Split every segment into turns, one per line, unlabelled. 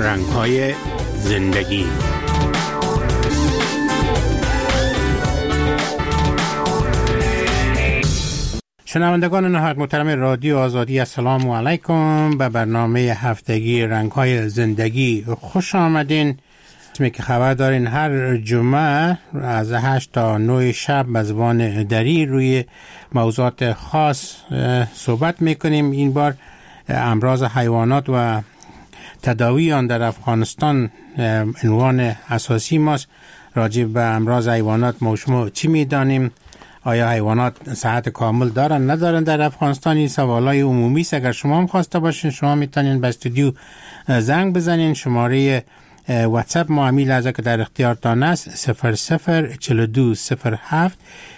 رنگ‌های زندگی. شنوندگان نهایت محترم رادیو آزادی، السلام علیکم. به برنامه هفتگی رنگ‌های زندگی خوش آمدین. اسمی که خبر دارین هر جمعه از 8 تا 9 شب به زبان دری روی موضوعات خاص صحبت میکنیم. این بار امراض حیوانات و تداوی آن در افغانستان عنوان اساسی ماست. راجع به امراض حیوانات ما شما چی میدانیم؟ آیا حیوانات صحت کامل دارن ندارن در افغانستان؟ این سوالای عمومی است. اگر شما هم خواسته باشین شما میتونین به استودیو زنگ بزنین. شماره واتساپ ما همین لحظه که در اختیارتان است 004207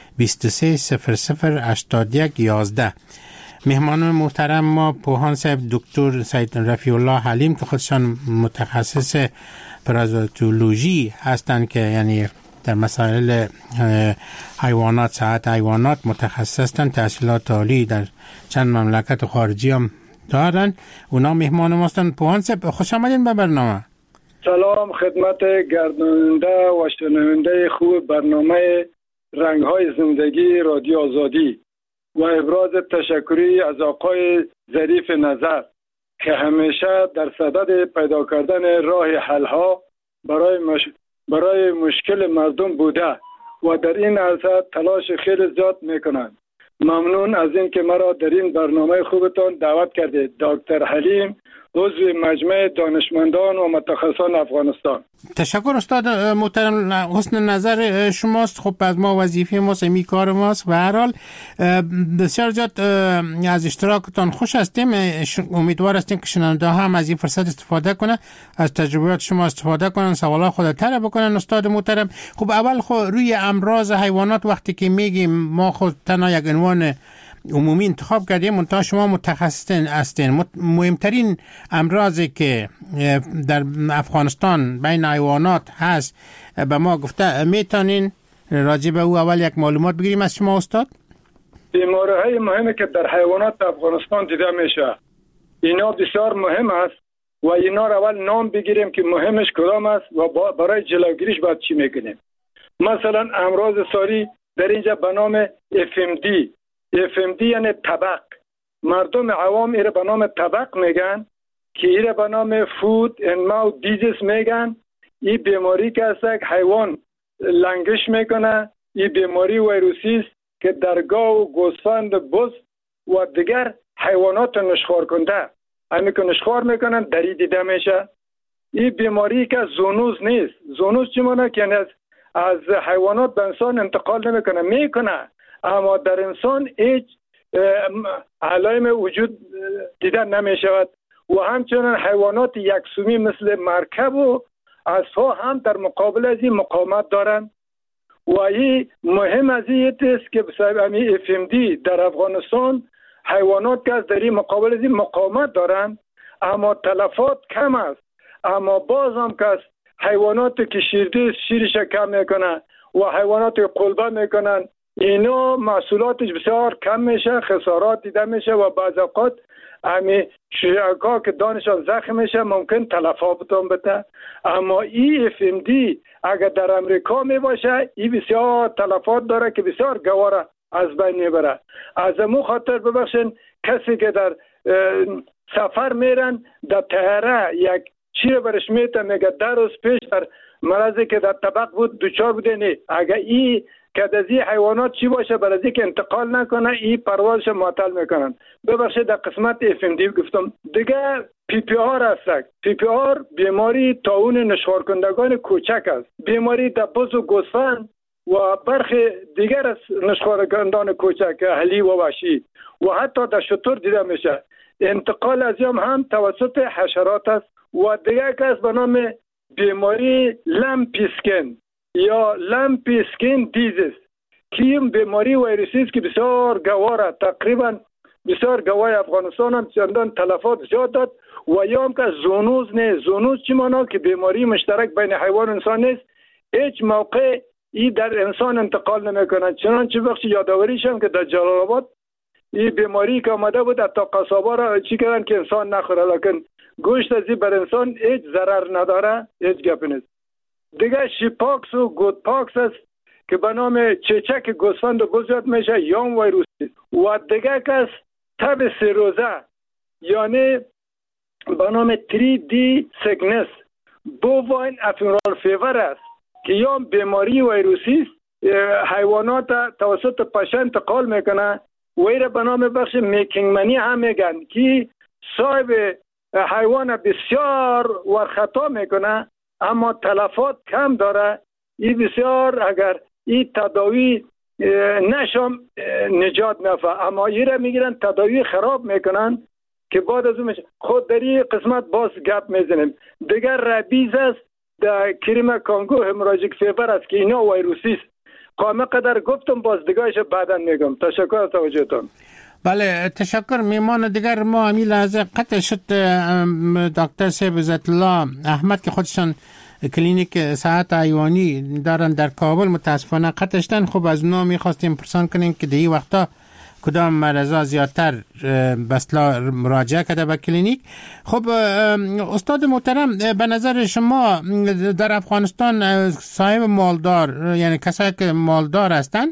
23008111. مهمان محترم ما پوهان صاحب دکتر سید رفیع الله حلیم که خودشان متخصص پرازیتولوژی هستند، که یعنی در مسائل حیوانات، صحت حیوانات متخصص هستند. تحصیلات عالی در چند مملکت خارجی هم دارن. اونا مهمان ما هستند. پوهان صاحب خوش آمدین به برنامه.
سلام خدمت گرداننده و شنونده خوب برنامه رنگ‌های زندگی رادیو آزادی و ابراز تشکری از آقای ظریف نظر که همیشه در صدد پیدا کردن راه حل‌ها برای مشکل مردم بوده و در این عرصه تلاش خیلی زیاد میکنند. ممنون از این که مرا در این برنامه خوبتان دعوت کردید. دکتر حلیم، عضو مجمع دانشمندان و متخصصان افغانستان.
تشکر استاد محترم، حسن نظر شماست. خب از ما وظیفه ماست، این کار ماست. و هر حال بسیار زیاد از اشتراکتان خوش هستیم. امیدوار هستیم که شنونده هم از این فرصت استفاده کنه، از تجربیات شما استفاده کنن، سوالات خود طرح بکنن. استاد محترم، خب اول روی امراض حیوانات وقتی که میگیم ما خود تنها یک عنوان عمومی انتخاب کردیم، منتها شما متخصص هستین. مهمترین امراضی که در افغانستان بین حیوانات هست به ما گفته، میتونین راجع به او اول یک معلومات بگیریم از شما استاد؟
بیماری‌های مهمی که در حیوانات افغانستان دیده میشه اینا بسیار مهم است و اینا رو اول نام بگیریم که مهمش کدام است و برای جلوگیریش باید چی میکنیم. مثلا امراض ساری در اینجا به نام FMD یعنی طبق. مردم عوام ایره به نام طبق میگن که ایره به نام فود and mouth disease میگن. این بیماری که است حیوان لنگش میکنه. این بیماری ویروسی است که در گاو و گوسفند بز و دیگر حیوانات نشخوار کنده همین که نشخوار میکنن دری دیده میشه. این بیماری که زونوز نیست. زونوز چی معنی؟ که از حیوانات به انسان انتقال میکنه اما در انسان هیچ علائم وجود دیده نمی شود و همچنین حیوانات یکسومی مثل مرکب و اسب‌ها هم در مقابل از این مقاومت دارند و این مهم از این است که بسبب همین FMD در افغانستان حیوانات که در این مقابل از این مقاومت دارند اما تلفات کم است. اما باز هم که حیوانات که شیرش کم میکنه و حیوانات قلبه میکنن اینا محصولاتش بسیار کم میشه، خسارات دیده میشه و بعض اوقات همین شیرکا که دانشان زخم میشه ممکن تلفات بده. اما این FMD اگر در امریکا می باشه این بسیار تلفات داره که بسیار گواره از بین میبره. از امو خاطر ببخشین کسی که در سفر میرن در طیاره یک چیره برش میته میگه 10 روز پیش در مرضی که در طبق بود دوچار بوده نه اگر این که از این حیوانات چی باشه برای که انتقال نکنه این پروازش معطل میکنن. ببخشید در قسمت FMD گفتم. دیگه PPR هست. PPR بیماری طاعون نشخوار کنندگان کوچک است. بیماری در بز و گوسفند و برخی دیگر از نشخوار کنندگان کوچک اهلی و وحشی و حتی در شتر دیده میشه. انتقال از هم توسط حشرات است و دیگر که از به نام بیماری لمپی اسکن یا لمپی اسکن دیزیز که این بیماری ویروسی است که بسیار گواره. تقریبا بسیار گواه افغانستان هم چندان تلفات زیاد داد و یا هم که زونوز نه. زونوز چی مانا؟ که بیماری مشترک بین حیوان و انسان نیست. هیچ موقع این در انسان انتقال نمیکنه. چنانچه بخش یادآوریش هم که در جلال آباد این بیماری که آمده بود حتی قصابا را چی کردن که انسان نخوره، لکن گوشت از این بر انسان هیچ ضرر نداره، هیچ گپ نیست. دیگه شیپاکس و گودپاکس است که به نام چیچک گوسفند و بزرگ میشه، یام ویروسی. و دیگه کس تب سیروزه یعنی به نام 3D سیکنس بوواین افیرال فیور است که یا بیماری ویروسی است. حیوانات توسط پشه انتقال میکنه و ایره به نام بخش میکینگ منی هم میگن که صاحب حیوان بسیار ورخطا میکنه اما تلفات کم داره. این بسیار اگر این تداوی نشم نجات نفع، اما ایره میگیرن تداوی خراب میکنن که بعد از اون خود در این قسمت باز گپ میزنیم. دیگر ربیز است، در کریم کانگو هموراژیک فیبر است که اینا ویروسی است. قامه قدر گفتم، باز دیگرش بعداً میگم. تشکر از توجهتون.
بله تشکر. میمان دیگر ما همین لحظه قطع شد دکتر صاحب عزت الله احمد که خودشان کلینیک صحت حیوانی دارن در کابل، متاسفانه قطع شدن. خب از اونا میخواستیم پرسان کنیم که دی وقتا کدام مریضا زیادتر بسلا مراجعه کرده به کلینیک. خب استاد محترم، به نظر شما در افغانستان صاحب مالدار یعنی کسایی که مالدار هستن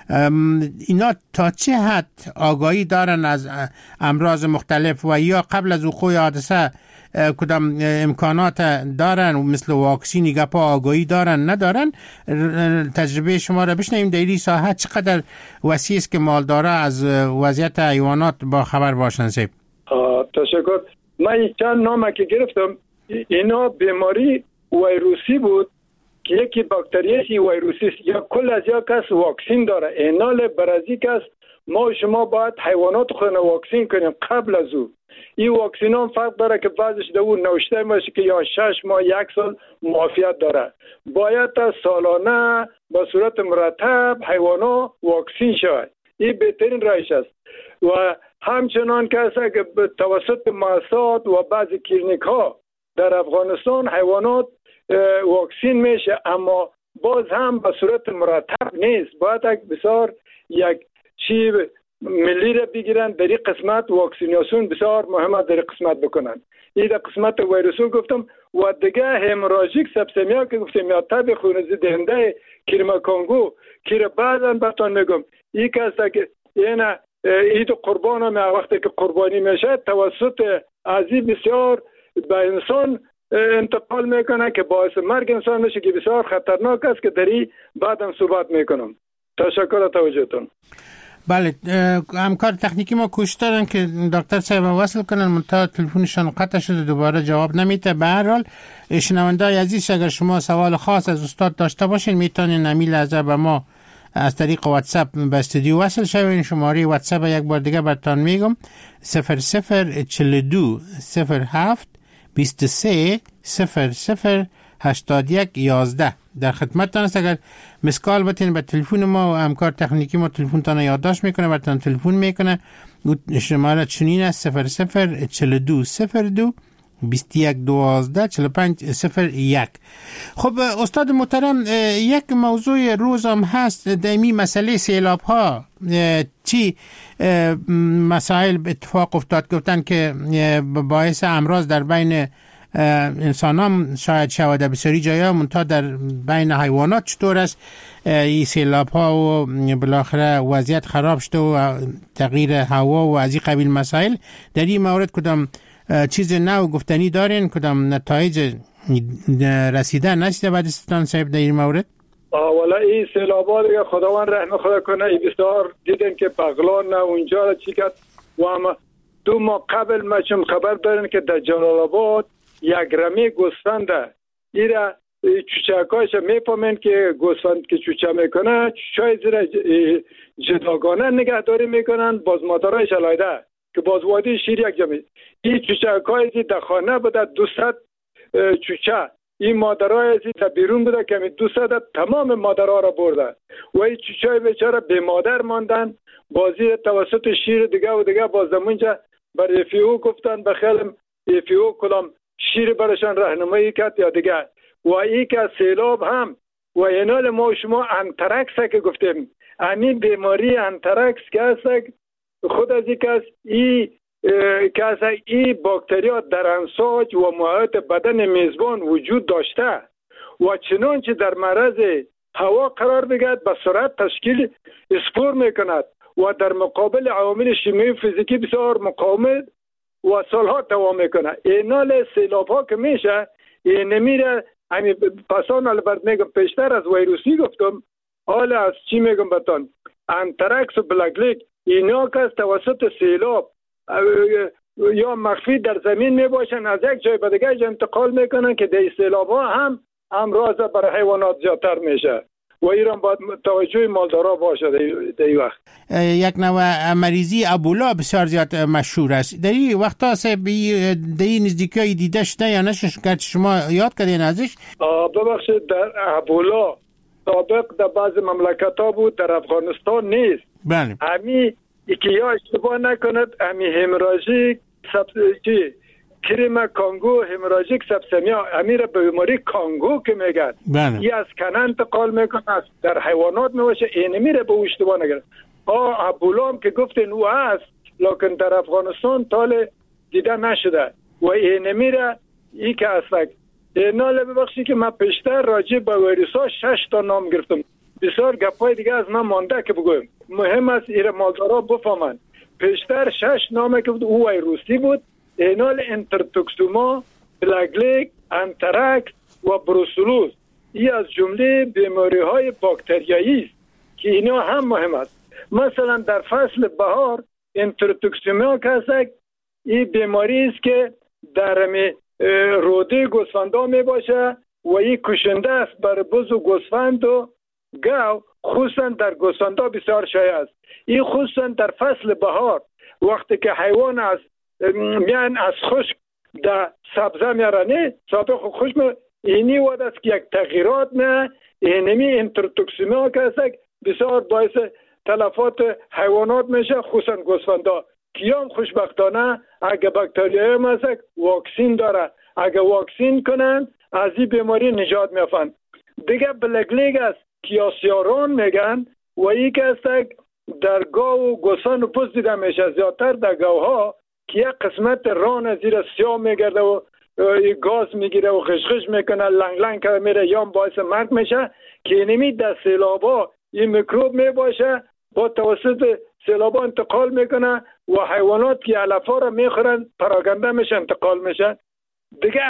اینا تا چه حد آگاهی دارن از امراض مختلف و یا قبل از وقوع حادثه کدام امکانات دارن و مثل واکسینی گپا آگاهی دارن ندارن؟ تجربه شما را بشنویم در این ساحه چقدر وسیع است که مالدارا از وضعیت حیوانات با خبر باشن. سیب
تشکر. من چند نامه که گرفتم اینا بیماری ویروسی بود که یکی باکتریایی ویروسی است یا کل از یا کس واکسین داره. اینال برازی کس ما شما باید حیوانات خود واکسین کنیم قبل از او. این واکسین هم فرق داره که بعضش دو نوشته باشه که یا 6 ماه 1 سال معافیت داره. باید تا سالانه با صورت مرتب حیوانا واکسین شود. این بهترین روش است. و همچنان که توسط مؤسسات و بعضی کلینیک ها در افغانستان حیوانات واکسین میشه، اما باز هم به صورت مرتب نیست. باید بسیار یک چی ملی را بگیرن در این قسمت. واکسیناسیون بسیار مهمه در این قسمت بکنن. این در قسمت ویروسون گفتم. و دیگه هموراژیک سپسیمیا که گفتم یا تب خونریزی دهنده کریم کانگو که بعداً بهتون میگم این کسا که اینا عید قربان هم وقتی که قربانی میشه توسط عزیز بسیار به انسان انتقال میکنه که باعث مرگ انسان میشه که بسیار خطرناک است که دری بعداً صحبت میکنم. تشکر از توجهتون.
بله همکار تکنیکی ما کوشش دارن که دکتر صاحب وصل کنن، منتها تلفنشان قطع شده، دوباره جواب نمیده. به هر حال شنونده‌های عزیز اگر شما سوال خاص از استاد داشته باشین میتونین همین لحظه به ما از طریق واتساپ به استودیو وصل شوین. شماره واتساپ یک بار دیگه براتون میگم 0042 07 23 00 81 11. در خدمتتان است. اگر مسکال بتین به تلفن ما و همکار تکنیکی ما تلفنتان یادداشت میکنه براتون تلفن میکنه. شماره چنین است 0042 02 21 12 45 01. خب استاد محترم، یک موضوع روز هم هست دائمی مسئله سیلاب ها. چی مسائل اتفاق افتاد گفتن که باعث امراض در بین انسان هم شاید شود، بسیاری جایا منتها در بین حیوانات چطور است این سیلاب ها و بالاخره وضعیت خراب شده و تغییر هوا و از این قبیل مسائل. در این مورد کدام چیز نو گفتنی دارین؟ کدام نتایج رسیده نشده بعد استان صاحب در این مورد؟
والا این سیلاب ها دیگه خداوند رحم خدا کنه. این بسیار دیدن که بغلان اونجا را چی کرد و اما 2 ماه قبل ما چون خبر دارین که در جلال آباد یک رمی گوسفنده ایره چوچکایش میفهمین که گوسفند که چوچه میکنه چوچای زیر جداگانه نگهداری میکنن، باز مادرایش علایده که باز وادی شیر یک جمعی. این چوچکای در خانه بوده 200 چوچه، این مادرای در بیرون بوده که 200 تمام مادرها را برده و این چوچای بیچاره به مادر ماندن. بازی توسط شیر دیگه و دیگه باز منجا بر FAO گفتن بخیلم FAO کلام شیر برشان راهنمایی کرد یا دیگه. و این که سیلاب هم و اینال ما شما انترکس که گفتیم همین بیماری انترکس که هست خود از این که این که از این باکتریا در انساج و محیط بدن میزبان وجود داشته و چنانچه در معرض هوا قرار بگیرد به سرعت تشکیل اسپور میکند و در مقابل عوامل شیمیایی فیزیکی بسیار مقاومت و سالها دوام میکنه. اینال سیلاب ها که میشه این نمیره همین پسان البته میگم پیشتر از ویروسی گفتم، حالا از چی میگم بتان انترکس و بلگلیک اینا که از توسط سیلاب یا مخفی در زمین میباشن از یک جای به دیگه جای انتقال میکنن که در سیلاب ها هم امراض برای حیوانات زیادتر میشه و ایران باید توجه مالدارا باشه در این وقت.
یک نوع مریضی ابولا بسیار زیاد مشهور است. در این وقتا در این نزدیکی دیده شده یا نشش کرد شما یاد کردین ازش؟
ببخشید در ابولا سابق در بعض مملکت ها بود، در افغانستان نیست.
بله.
همی که یا اشتباه نکند همی همراژیک کریم کانگو همراژیک سبسمیا امیر به بیماری کانگو که میگن این از کنه انتقال میکنه در حیوانات میشه، این میره به اشتباه نگرد. ابولا هم که گفتین او هست لکن در افغانستان تال دیده نشده و این میره ای که هست. اینال ببخشی که من پیشتر راجع به ویروس ها 6 تا نام گرفتم، بسیار گپای دیگه از من مانده که بگویم، مهم است ایره مالدارا بفهمن. پیشتر 6 نامه که بود او ویروسی بود، اینال انترتوکسوما، پلاگلیک، انترکس و بروسلوز. این از جمله بیماری های باکتریایی است که اینا هم مهم است. مثلا در فصل بهار انترتوکسوما که هست این بیماری است که در روده گوسفندا می باشه و این کشنده است بر بز و گوسفند و گاو، خصوصا در گوسفندا بسیار شایع است. این خصوصا در فصل بهار وقتی که حیوان از میان از خشک در سبزه میارنه سابق خشک اینی وقت است که یک تغییرات نه اینمی انترتوکسوما که است بسیار باعث تلفات حیوانات میشه، خصوصا گوسفندا. کیام خوشبختانه اگه باکتریای مزک واکسین داره، اگه واکسین کنن از این بیماری نجات میافن. دیگه بلگلیگ است که آسیاران میگن و این که است در گاو و گوسفند و پوست دیده میشه، زیادتر در گاوها که یک قسمت ران زیر سیاه میگرده و گاز میگیره و غشغش میکنه، لنگ لنگ که میره یا باعث مرگ میشه که اینمی در سیلابا این میکروب میباشه با توسط سیلابا انتقال میکنه و حیوانات که علفا را میخورن پراکنده میشه انتقال میشه. دیگه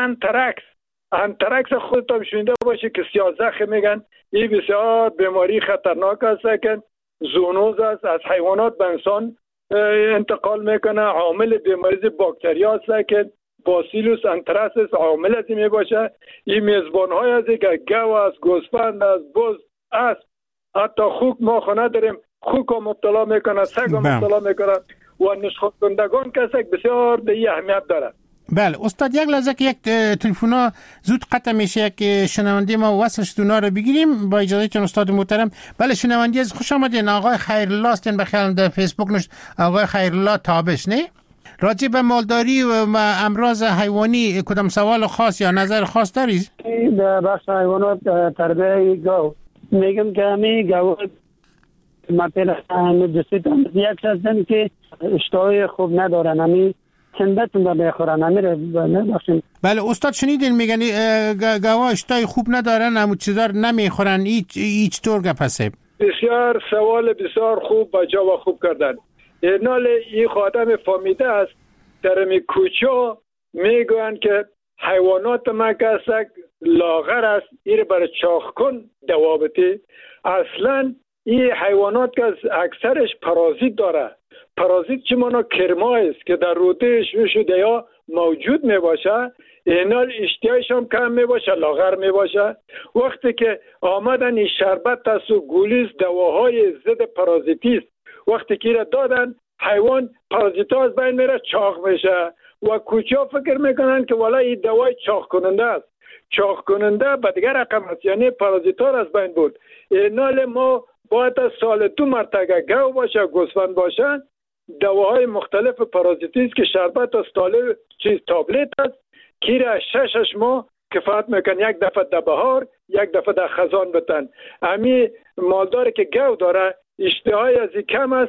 انترکس خودت هم شنیده باشه که سیاه‌زخم میگن، این بسیار بیماری خطرناک است که زونوز است، از حیوانات به انسان انتقال میکنه. عامل بیماری باکتریا است که باسیلوس انتراسس عامل از این میباشه. این میزبان های از که گاو از گوسفند از بز است، حتی خوک ما خونه داریم خوک ها مبتلا میکنه، سگ ها مبتلا میکنه و نشخوار کنندگان کسی بسیار به اهمیت داره.
بله استاد یک لحظه که یک تلفن زود قطع میشه که شنونده ما وصلش دونا رو بگیریم با اجازهتون استاد محترم. بله شنونده از خوش آمدین. آقای خیرالله هستین بخیال در فیسبوک آقای خیرالله تابش نه راجع به مالداری و امراض حیوانی کدام سوال خاص یا نظر خاص دارید؟
در بخش حیوانات تربیه گاو میگم که همی گاو مثلا جسیتان یک هستن که اشتهای خوب ندارن، همی چندتون رو بخورن همی نبخشین.
بله استاد شنیدین میگن گاوا اشتهای خوب ندارن همون چیزا رو نمیخورن، هیچ طور گپسه؟
بسیار سوال بسیار خوب با جواب خوب کردن. اینال این خادم فهمیده است در می کوچه میگوین که حیوانات ما کسک لاغر است این برای چاخ کن دوابطی. اصلا این حیوانات که اکثرش پارازیت داره. پارازیت چی مانا کرمای است که در روده شده یا موجود می باشه، اینال اشتیایش هم کم می باشه، لاغر می باشه. وقتی که آمدن این شربت است و گولیز دواهای ضد پارازیتی است، وقتی که را دادن حیوان پارازیتا از بین میره، چاق میشه و کوچه فکر میکنن که والا این دوای چاق کننده است. چاق کننده به دیگر رقم است، یعنی پارازیتا را از بین بود. اینال ما باید سال 2 مرتبه گاو باشه گوسفند باشه دواهای مختلف پارازیتی است که شربت است تابلت است که را 6 ماه کفایت میکن، یک دفعه در بهار یک دفعه در خزان بتن. امی مالداری که گاو داره اشتهای از کم است،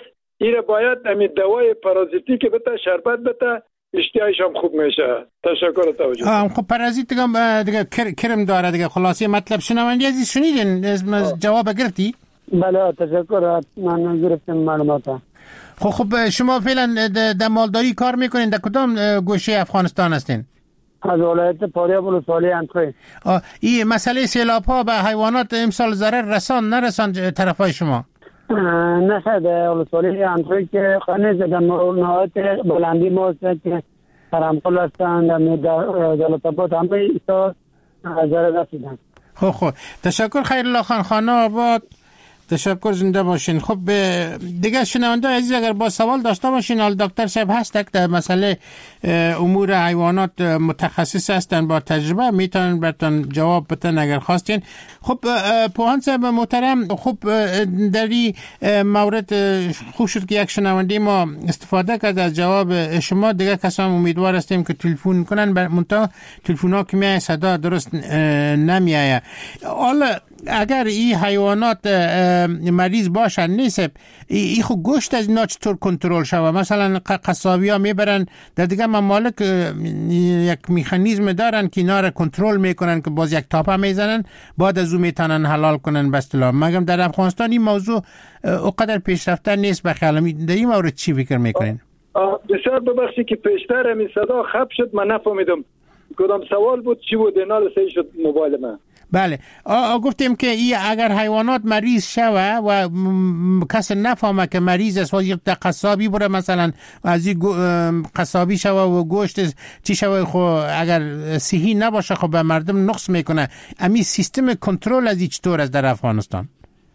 این باید همین دوای پارازیتی که بده شربت بده اشتیایش هم خوب میشه. تشکر توجه.
خب پارازیت دیگه کرم داره دیگه. خلاصه مطلب شنوندی عزیز شنیدین جواب گرفتی؟
بله تشکر، من گرفتم معلومات.
خب شما فعلا در مالداری کار میکنین؟ در کدام گوشه افغانستان هستین؟
از ولایت فاریاب ولسوالی انتخابی.
این مسئله سیلاب ها به حیوانات امسال ضرر نرسان طرفای شما؟
نه خیلی ولسوالی انتخابی که خانه در نهایت بلندی ما که ترمقل هستند در جلال‌آباد همه ایسا ضرر رسیدن.
خب تشکر خیرالله خان، خانه آباد. تشکر، زنده باشین. خب دیگه شنونده عزیز اگر با سوال داشته باشین، حال دکتر صاحب هست در مسئله امور حیوانات متخصص هستن با تجربه، میتونن براتون جواب بدن اگر خواستین. خب پوهان صاحب محترم، خب در این مورد خوب شد که یک شنونده ما استفاده کرد از جواب شما. دیگه کسان امیدوار هستیم که تلفن کنن، منتها تلفن ها که میای صدا درست نمیایه. حالا اگر این حیوانات مریض باشن نیست، این خود گوشت از اینا چطور کنترل شوه؟ مثلا قصابی ها میبرن در دیگه ممالک یک مکانیزم دارن که اینا را کنترل میکنن که باز یک تاپه میزنن بعد از اون میتونن حلال کنن به اصطلاح. مگم در افغانستان این موضوع اونقدر پیشرفته نیست به خیال. در این مورد چی فکر میکنین؟
بسیار ببخشید که پیشتر همین صدا خب شد، من نفهمیدم کدام سوال بود چی بود. اینا صحیح شد موبایل من.
بله گفتیم که این اگر حیوانات مریض شوه و کس نفهمه که مریض است و یک قصابی بره مثلا از این قصابی شوه و گوشت چی شوه، خب اگر صحیح نباشه خب به مردم نقص میکنه. امی سیستم کنترل از این چطور است در افغانستان؟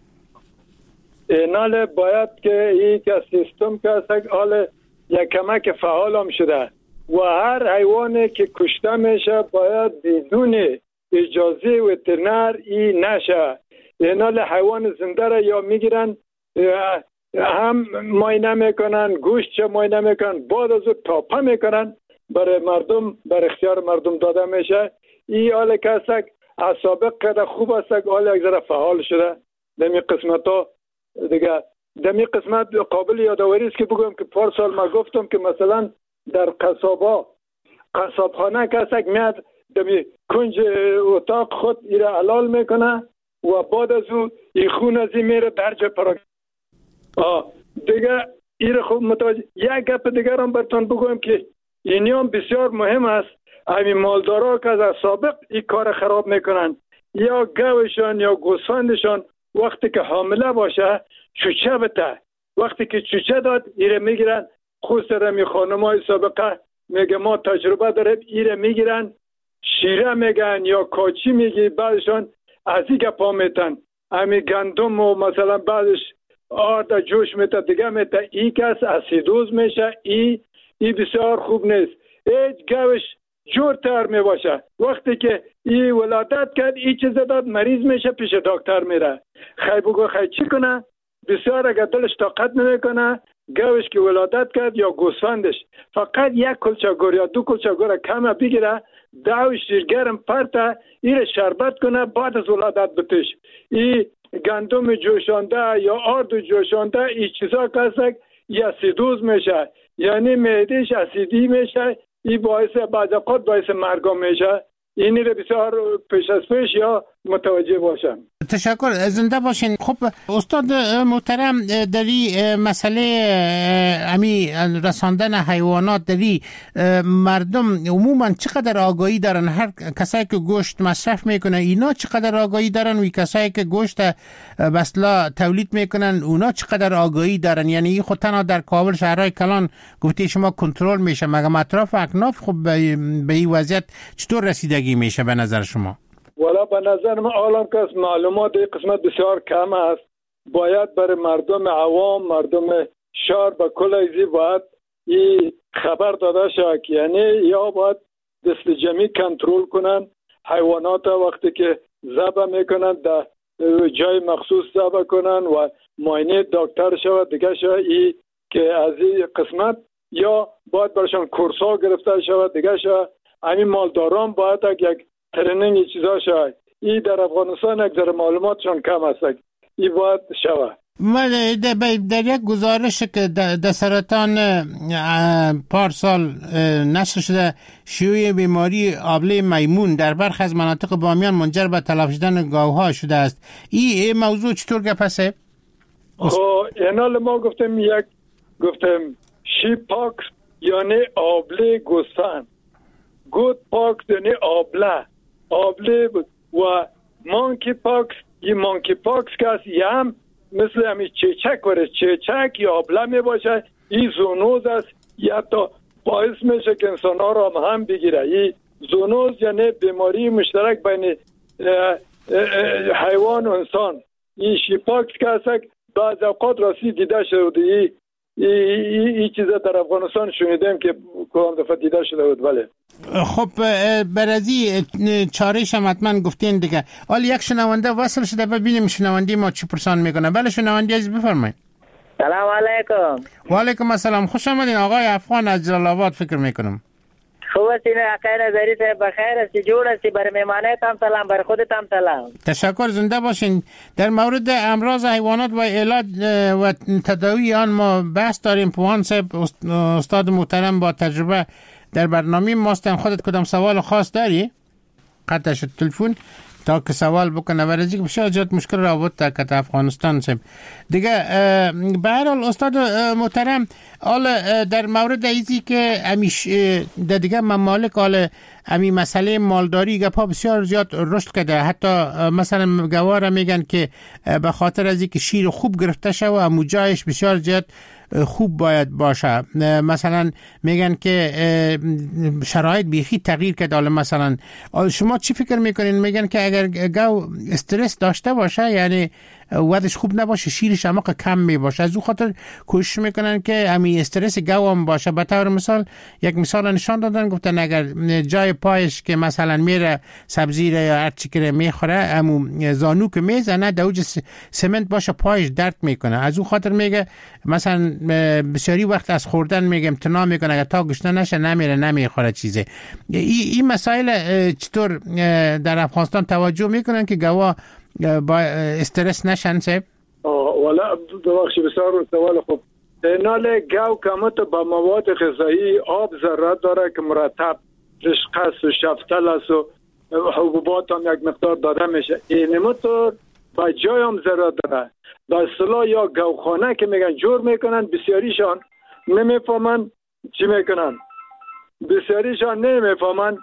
اینال باید که این که سیستم که است حال یک کمک فعال هم شده و هر حیوانی که کشته میشه باید بدون اجازه وترنر ای نشه. اینال حیوان زنده را یا میگیرن هم معاینه میکنن، گوشت معاینه میکنن، بعد از اون تاپه میکنن برای مردم، بر اختیار مردم داده میشه. این حال که است از سابق قدر خوب است، حال یک ذره فعال شده. دمی قسمت ها دیگه دمی قسمت قابل یادآوری است که بگم که پارسال ما گفتم که مثلا در قصابخانه که است میاد دمی کنج اتاق خود ایره حلال میکنه و بعد از او ای خون از این میره در جای پراک. دیگه ایره خوب متوجه. یک گپ دیگر هم براتون بگویم که اینی هم بسیار مهم است. همین مالدارا که از سابق این کار خراب میکنن، یا گوشان یا گوسفندشان وقتی که حامله باشه چوچه بده، وقتی که چوچه داد ایره میگیرن. خصوصا می خانمای سابقه میگه ما تجربه داریم، ایره میگیرن شیره میگن یا کاچی میگی، بعدشان از این گپا میتن همین گندم و مثلا بعدش آرد جوش میته دیگه میته. ای کس اسیدوز میشه. ای بسیار خوب نیست. هیچ گوش جورتر میباشه. وقتی که ای ولادت کرد ای چیز داد مریض میشه پیش دکتر میره. خیلی بگو خیلی چی کنه؟ بسیار اگر دلش طاقت نمیکنه گوش که ولادت کرد یا گوسفندش فقط یک کلچه‌گور یا دو کلچه‌گور کم بگیره، دو شیرگرم پرته ایره شربت کنه، بعد از ولادت بتش. ای گندم جوشانده یا آرد جوشانده ای چیزا که یا اسیدوز میشه، یعنی معدهش اسیدی میشه. ای باعث بعض اوقات باعث مرگ میشه. اینی رو بسیار پیش از پیش یا متوجه باشم.
تشکر، زنده باشین. خب استاد محترم، در این مسئله امی رساندن حیوانات در این مردم عموما چقدر آگاهی دارن؟ هر کسایی که گوشت مصرف میکنه اینا چقدر آگاهی دارن؟ و کسایی که گوشت بسلا تولید میکنن اونا چقدر آگاهی دارن؟ یعنی این خود تنها در کابل شهرهای کلان گفتی شما کنترل میشه، مگه اطراف اکناف خب به این وضعیت چطور رسیدگی میشه به نظر شما؟
والا به نظر من عالم که معلومات این قسمت بسیار کم است. باید برای مردم عوام، مردم شهر به کل ایزی باید این خبر داده شد، یعنی یا باید دست جمعی کنترل کنن حیوانات وقتی که ذبح میکنن در جای مخصوص ذبح کنن و معاینه دکتر شود دیگه شود. ای که از این قسمت یا باید برشان کورسا گرفته شود دیگه شود. همین مالداران باید یک ترنینگ چیزا شود. این در افغانستان یک ذره معلوماتشان کم است. این باید شود.
من در یک گزارش که در سرطان پارسال نشر شده، شیوع بیماری آبله میمون در برخی از مناطق بامیان منجر به تلف شدن گاوها شده است. این موضوع چطور گپسه؟
اینال ما گفتم شیپ پاکس یعنی آبله گوسفند، گوت پاکس یعنی آبله و مانکی پاکس، یه مانکی پاکس که است یه هم مثل همی چیچک وره، چیچک یا آبله می باشه، این زونوز است یا تا باعث میشه که انسان ها را هم بگیره. این زونوز یعنی بیماری مشترک بین حیوان و انسان. این شیپاکس که هست بعض اوقات راستی دیده شده، این چیزا در افغانستان شنیدیم که کدام دفعه دیده شده بود. بله
خب برازی چارهش هم حتما گفتین دیگه. حالا یک شنونده وصل شده، ببینیم شنوندی ما چی پرسان میکنه. بله شنوندی عزیز بفرمایید.
سلام علیکم.
و علیکم السلام، خوش آمدین آقای افغان از جلال آباد. فکر میکنم
خوب هستی؟ آقای نظری صاحب بخیر هستی؟ جور هستی؟ برای مهمانیت هم سلام، برای خودت هم سلام.
تشکر، زنده باشین. در مورد امراض حیوانات و علاج و تداوی آن ما بحث داریم. پوهان صاحب استاد محترم با تجربه در برنامه ماستن. خودت کدام سوال خاص داری؟ قطع شد تلفن تا که سوال بکنه ورزی که بسیار زیاد مشکل رابطه که افغانستان صاحب دیگه. به هر حال استاد محترم، حالا در مورد ایزی که امیش در دیگه ممالک حالا امی مسئله مالداری گپا بسیار زیاد رشد کرده. حتی مثلا گواره میگن که به خاطر از اینکه شیر خوب گرفته شده و امو جایش بسیار زیاد خوب باید باشه. مثلا میگن که شرایط بیخی تغییر کرده. حالا مثلا شما چی فکر میکنین؟ میگن که اگر گاو استرس داشته باشه یعنی وضعش خوب نباشه، شیرش هم کم می باشه، از اون خاطر کوشش میکنن که همین استرس گاو هم باشه. به طور مثال یک مثال نشان دادن، گفتن اگر جای پایش که مثلا میره سبزی یا هر چی که میخوره همون زانو که میزنه دوج سمنت باشه پایش درد میکنه. از اون خاطر میگه مثلا بسیاری وقت از خوردن میگه امتناع میکنه، اگر تا گشنه نشه نمیره نمیخوره چیزه. این مسائل چطور در افغانستان توجه میکنن که گاوا با استرس نشن صاحب؟
والا ببخشید بسیار سوال خوب. نال گاو کمت با مواد غذایی آب ضرورت داره که مرتب رشقه و شفتل است و حبوبات هم یک مقدار داده میشه. این موتور با جای هم ضرورت داره. با اصطلاح یا گاوخانه که میگن جور میکنن، بسیاریشان نمیفهمن چی میکنن، بسیاریشان نمیفهمن.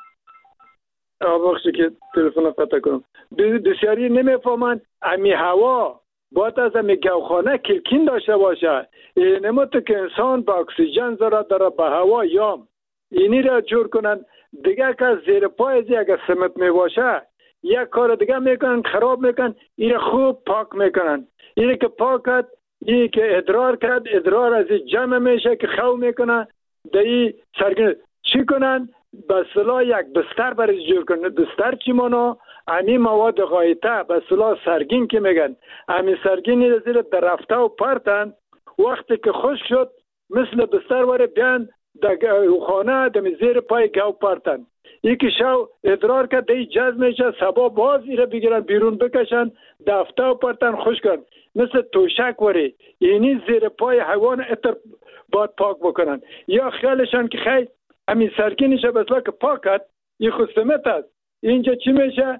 بخشی که تلفن قطع کنم، بسیاری نمیفهمن امی هوا باید از امی گاوخانه کلکین داشته باشه. اینمو تو که انسان با اکسیژن ضرورت داره، با هوا یام اینی را جور کنن دیگه. که زیر پای ازی اگر سمت می باشه یک کار دیگه میکنن، خراب میکنن. این خوب پاک میکنن. اینی که پاک کرد، اینی که ادرار کرد، ادرار از جمع میشه که خو میکنن دی سرگن چی کنن؟ به اصطلاح یک بستر برای جور کنه. بستر چی مانا؟ امی مواد غایطه به اصطلاح سرگین که میگن، امی سرگینی را زیر درفته و پرتن. وقتی که خوش شد مثل بستر وره بیان در خانه دمی زیر پای گاو پرتن. یکی شو ادرار که دی جذب میشه، سبا باز ایره بگیرن بیرون بکشن دفته و پرتن خوش کن مثل توشک وره. اینی زیر پای حیوان اتر باید پاک بکنن. یا خیالشان که خیلی همین سرگینشه بسلا که پاکت این خستمت است. اینجا چی میشه؟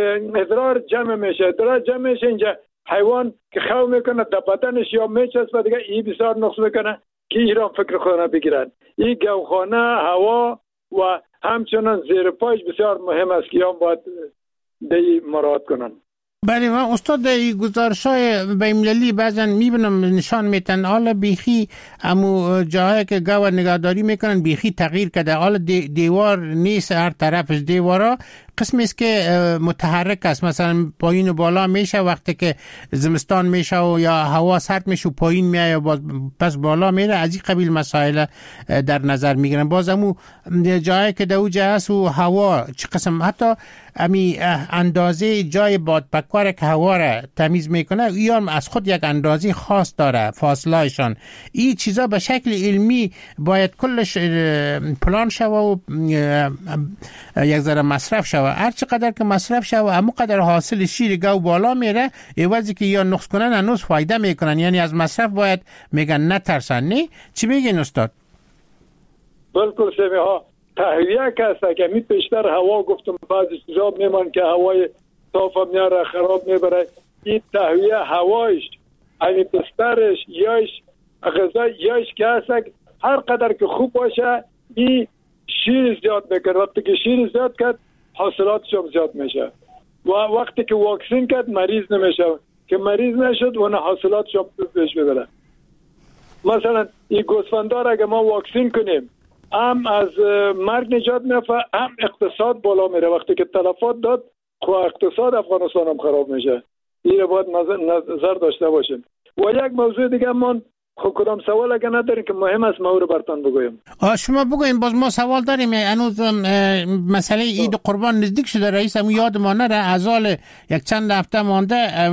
ادرار جمع میشه. ادرار جمع میشه اینجا حیوان که خو میکنه در بدنش یا میچسبه دیگه. این بسیار نقص میکنه که ایران فکر خودنا بگیرن. این گاوخانه، هوا و همچنان زیر پایش بسیار مهم است که هم باید دی مراعات کنن.
بله، من استاد گزارش‌های بین‌المللی بعضا میبینم نشان میتن حالا بیخی امو جاهایی که گاو نگهداری میکنن بیخی تغییر کرده. حالا دیوار نیست، هر طرفش دیوارا قسمی است که متحرک است. مثلا پایین و بالا میشه وقتی که زمستان میشه و یا هوا سرد میشه و پایین میایه و پس بالا میره. از این قبیل مسائل در نظر میگیرن. باز امو جایی که دوجه هست و هوا چه قسم، حتی امی اندازه جای بادپکوار که هوا را تمیز میکنه ایام از خود یک اندازه خاص داره، فاصلهشان. این چیزا به شکل علمی باید کلش پلان شوه و یک ذره مصرف شوه. هر چقدر که مصرف شه و همون قدر حاصل شیر گاو بالا میره، عوضی که یا نقص کنن هنوز فایده میکنن. یعنی از مصرف باید میگن نترسن. نه چی میگین استاد؟
بالکل سمی ها تهویه کسته که می پیشتر هوا گفتم بعضی چیزا میمان که هوای صاف میاره خراب میبره. این تهویه هوایش این بسترش یایش غذا یایش که هسته هر قدر که خوب باشه این شیر زیاد میکنه. وقتی که شیر زیاد کرد حاصلاتش هم زیاد میشه و وقتی که واکسین کرد مریض نمیشه، که مریض نشد و حاصلاتش هم پیش ببره. مثلا این گوسفندار اگه ما واکسین کنیم هم از مرگ نجات میفته، هم اقتصاد بالا میره. وقتی که تلفات داد خب اقتصاد افغانستان هم خراب میشه. این رو باید نظر داشته باشیم. و یک موضوع دیگه من خب کدام سوال اگه نداریم که مهم است ما رو برتان بگویم.
شما بگوین. باز ما سوال داریم. هنوز مسئله عید قربان نزدیک شده. رئیس هم یاد ما نره ازال یک چند هفته مانده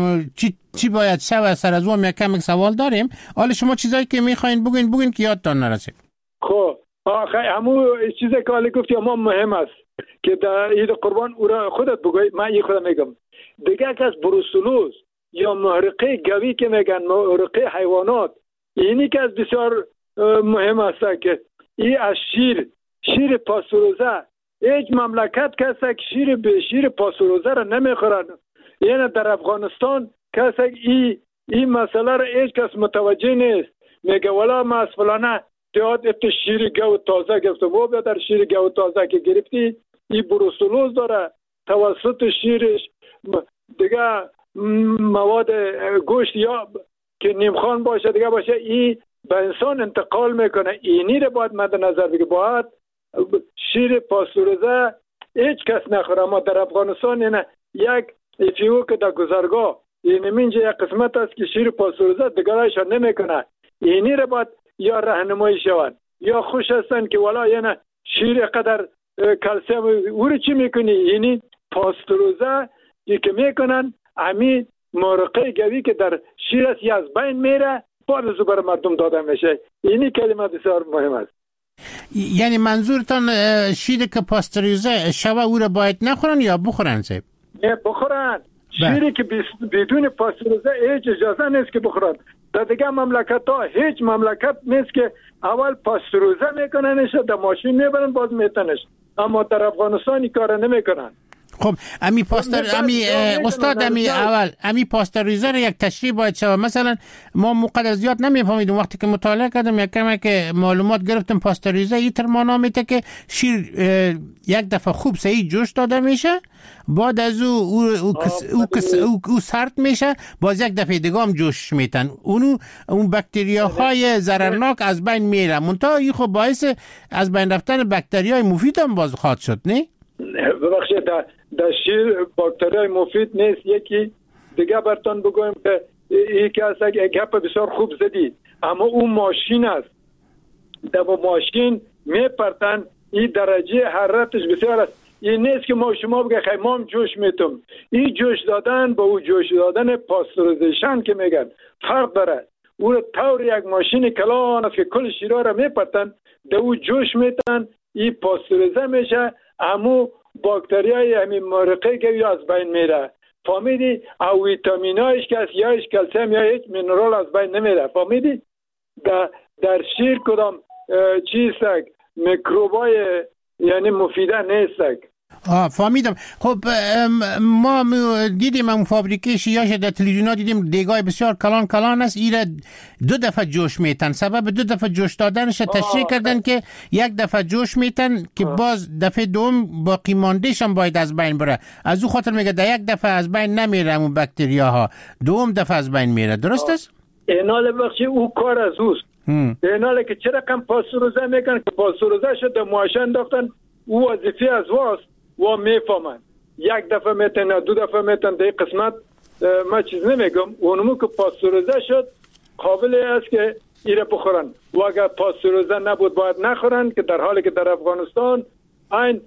چی باید شه و سر از اون یک سوال داریم. حالا شما چیزایی که میخواین بگوین که یادتان نرسه.
خب همون چیزی که حالی گفتی اما مهم است که در عید قربان او را خودت بگوی. من این خودم میگم دیگه کس بروسلوز یا محرقه گوی که میگن محرقه حیوانات، اینی که از بسیار مهم است که این از شیر پاستوریزه هیچ مملکت کسی که شیر پاستوریزه را نمیخورن. یعنی در افغانستان کسی این مسئله را هیچ کس متوجه نیست. میگه ولا ما از فلانه دیاد ات شیر گو تازه گرفتم و در شیر گو تازه که گرفتی این بروسلوز داره توسط شیرش دیگه مواد گوشت یا که نیمخوان باشه دیگه باشه این به انسان انتقال میکنه. اینی رو باید مد نظر بگیر. باید شیر پاستوریزه هیچ کس نخوره. ما در افغانستان اینه یک افیو که در گذرگاه این منجه یک قسمت است که شیر پاستوریزه دیگرایشان نمیکنه. اینی رو باید یا راهنمایی شود یا خوش هستن که ولا یعنی شیر قدر کلسیم او رو چی میکنی؟ یعنی پاستوریزه که میکنن همین مرقه گوی که در شیر است از بین میره بعد از بر مردم داده میشه. اینی کلمه بسیار مهم است.
یعنی منظورتان شیر که پاستوریزه شوه او رو باید نخورن یا بخورن؟
نه بخورن. شیری که بدون پاستوریزه هیچ اجازه نیست که بخورن. در دیگه مملکت ها هیچ مملکت نیست که اول پاستوریزه میکننش در ماشین میبرن باز میتنش، اما در افغانستان این کار نمیکنن.
خب استاد امی پاستوریزه رو یک تشریح باید شود. مثلا ما مقدر زیاد نمیفهمیدیم وقتی که مطالعه کردم یک کمی که معلومات گرفتم پاستوریزه این تر معنا میده که شیر یک دفعه خوب صحیح جوش داده میشه، بعد از او سرد میشه، باز یک دفعه دیگه هم جوش میتن، اون باکتریاهای ضررناک از بین میره. منتها این خب باعث از بین رفتن باکتریای مفید هم باز خواهد شد. نه
ببخشید در شیر باکتریای مفید نیست. یکی دیگه برتان بگویم که یکی از گپ بسیار خوب زدی، اما اون ماشین است. در ماشین میپرتن این درجه حرارتش بسیار است. این نیست که ما شما بگه خیلی ما هم جوش میتم. این جوش دادن با او جوش دادن پاستوریزیشن که میگن فرق داره. او طور یک ماشین کلان است که کل شیرها را میپرتن در او جوش میتن، این پاستوریزه میشه، همو باکتریای همین مرقه گوی از بین میره. فهمیدی؟ او ویتامینایش که یا هیچ کلسیم یا هیچ مینرال از بین نمیره. فهمیدی؟ در شیر کدام چیزک میکروبای یعنی مفیده نیستک.
فهمیدم. خب ما دیدیم اون فابریکه شیاش در تلویزیونا دیدیم دیگای بسیار کلان است. ایره 2 دفعه جوش میتن. سبب 2 دفعه جوش دادنش تشریح کردن که یک دفعه جوش میتن که باز دفعه دوم باقی ماندهش هم باید از بین بره. از او خاطر میگه در یک دفعه از بین نمیره اون باکتریاها، دوم دفعه از بین میره. درست است؟
اینال بخشی او کار از اوست. اینال که چرا کم پاستوریزه میکنن که پاستوریزه شده ماشین انداختن او وظیفه از واست و میفهمن. یک دفعه میتن 2 دفعه میتن در قسمت ما چیز نمیگم. اونمو که پاستوریزه شد قابل است که ایره بخورن و اگر پاستوریزه نبود باید نخورن، که در حالی که در افغانستان این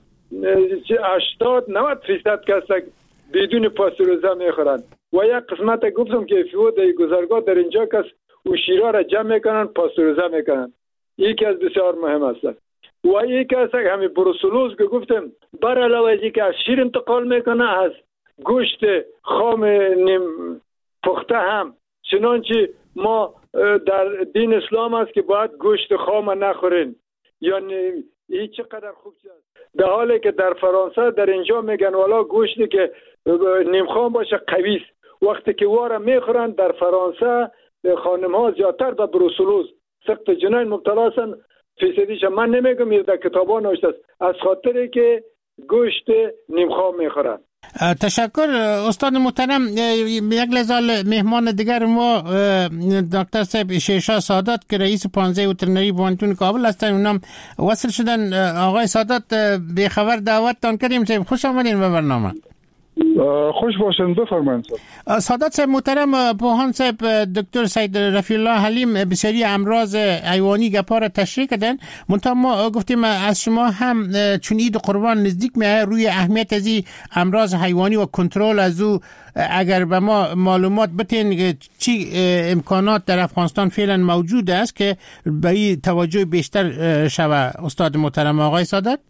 80-90% کسک بدون پاستوریزه میخورن. و یک قسمت گفتم که فیو در گذرگاه در اینجا کس او شیرها را جمع میکنن پاستوریزه میکنن. یکی از بسیار مهم است. و یک است همین بروسلوز که گفتم بر علاوه از که از شیر انتقال میکنه، از گوشت خام نیم پخته هم. چنانچه ما در دین اسلام است که باید گوشت خام نخورین، یعنی این چقدر خوب است. در حالی که در فرانسه در اینجا میگن والا گوشتی که نیم خام باشه قوی است. وقتی که واره میخورن در فرانسه خانم ها زیادتر به بروسلوز سخت جنین مبتلا هستند. فیصدیش من نمیگم، در کتابا نوشته است، از خاطری که گوشت نیم خام میخورن.
تشکر استاد محترم. یک لحظه مهمان دیگر ما دکتر صاحب شیرشاه سادات که رئیس پانزه وترنری پوهنتون کابل هستن، اونم وصل شدن. آقای سادات به خبر دعوتتان کردیم صاحب، خوش آمدین به برنامه.
خوش باشین، بفرمایید.
سادات صاحب محترم، پوهان صاحب دکتر سید رفیع الله حلیم بسیاری امراض حیوانی گپا را تشریح کردن. منتها ما گفتیم از شما هم چون عید قربان نزدیک میاد روی اهمیت از این امراض حیوانی و کنترل از او اگر به ما معلومات بتین چی امکانات در افغانستان فعلا موجود است که به این توجه بیشتر شود. استاد محترم آقای سادات.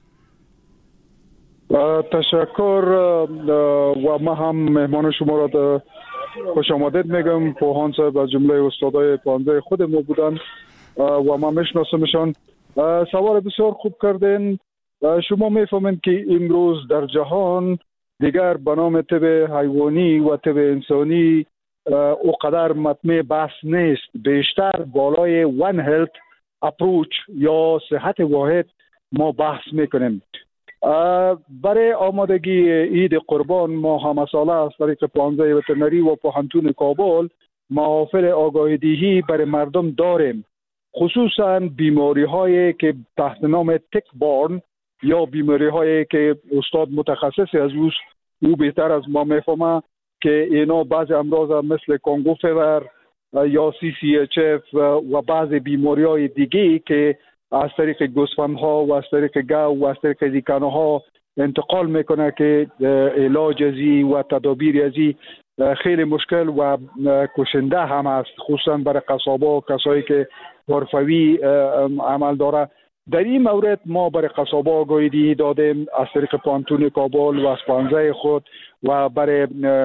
تشکر و ما هم مهمان شما را خوش آمدید میگم. پوهان صاحب از جمله استادای پانزه خود ما بودن و ما میشناسمشان. سوال بسیار خوب کردین. شما میفهمین که امروز در جهان دیگر به نام طب حیوانی و طب انسانی اوقدر مطمع بحث نیست، بیشتر بالای one health approach یا صحت واحد ما بحث میکنیم. برای آمادگی عید قربان ما هم ساله از طریق پانزه وترنری و پوهنتون کابل محافل آگاهی دهی برای مردم داریم، خصوصا بیماری هایی که تحت نام تک بارن یا بیماری هایی که استاد متخصصی از او بهتر از ما میفهمه که اینا بعض امراض مثل کنگو فیور یا CCHF و بعض بیماری های دیگه که از طریق گوسفندها و از طریق گاو و از طریق دیکانها انتقال میکنه که علاج ازی و تدابیر ازی خیلی مشکل و کشنده هم است، خصوصا برای قصابا، کسایی که حرفوی عمل داره. در این مورد ما برای قصابا آگاهی دهی دادیم از طریق پوهنتون کابل و از پانزه خود و برای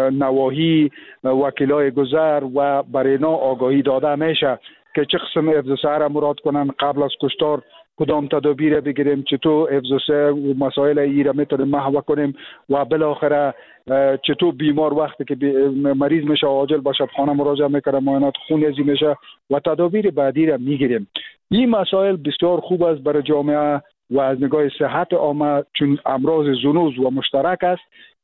نواحی وکیلای گذر و برای اینا آگاهی داده میشه که چه قسم حفظ سر مراد کنن، قبل از کشتار کدام تدابیر بگیریم، چطور حفظ سر و مسائل ایره میتونیم محو کنیم و بالاخره چطور بیمار وقتی که مریض میشه عاجل به شبخانه مراجعه میکنه، معاینات خون ازی میشه و تدابیر بعدی را میگیریم. این مسائل بسیار خوب است برای جامعه و از نگاه صحت عامه، چون امراض زنوز و مشترک است،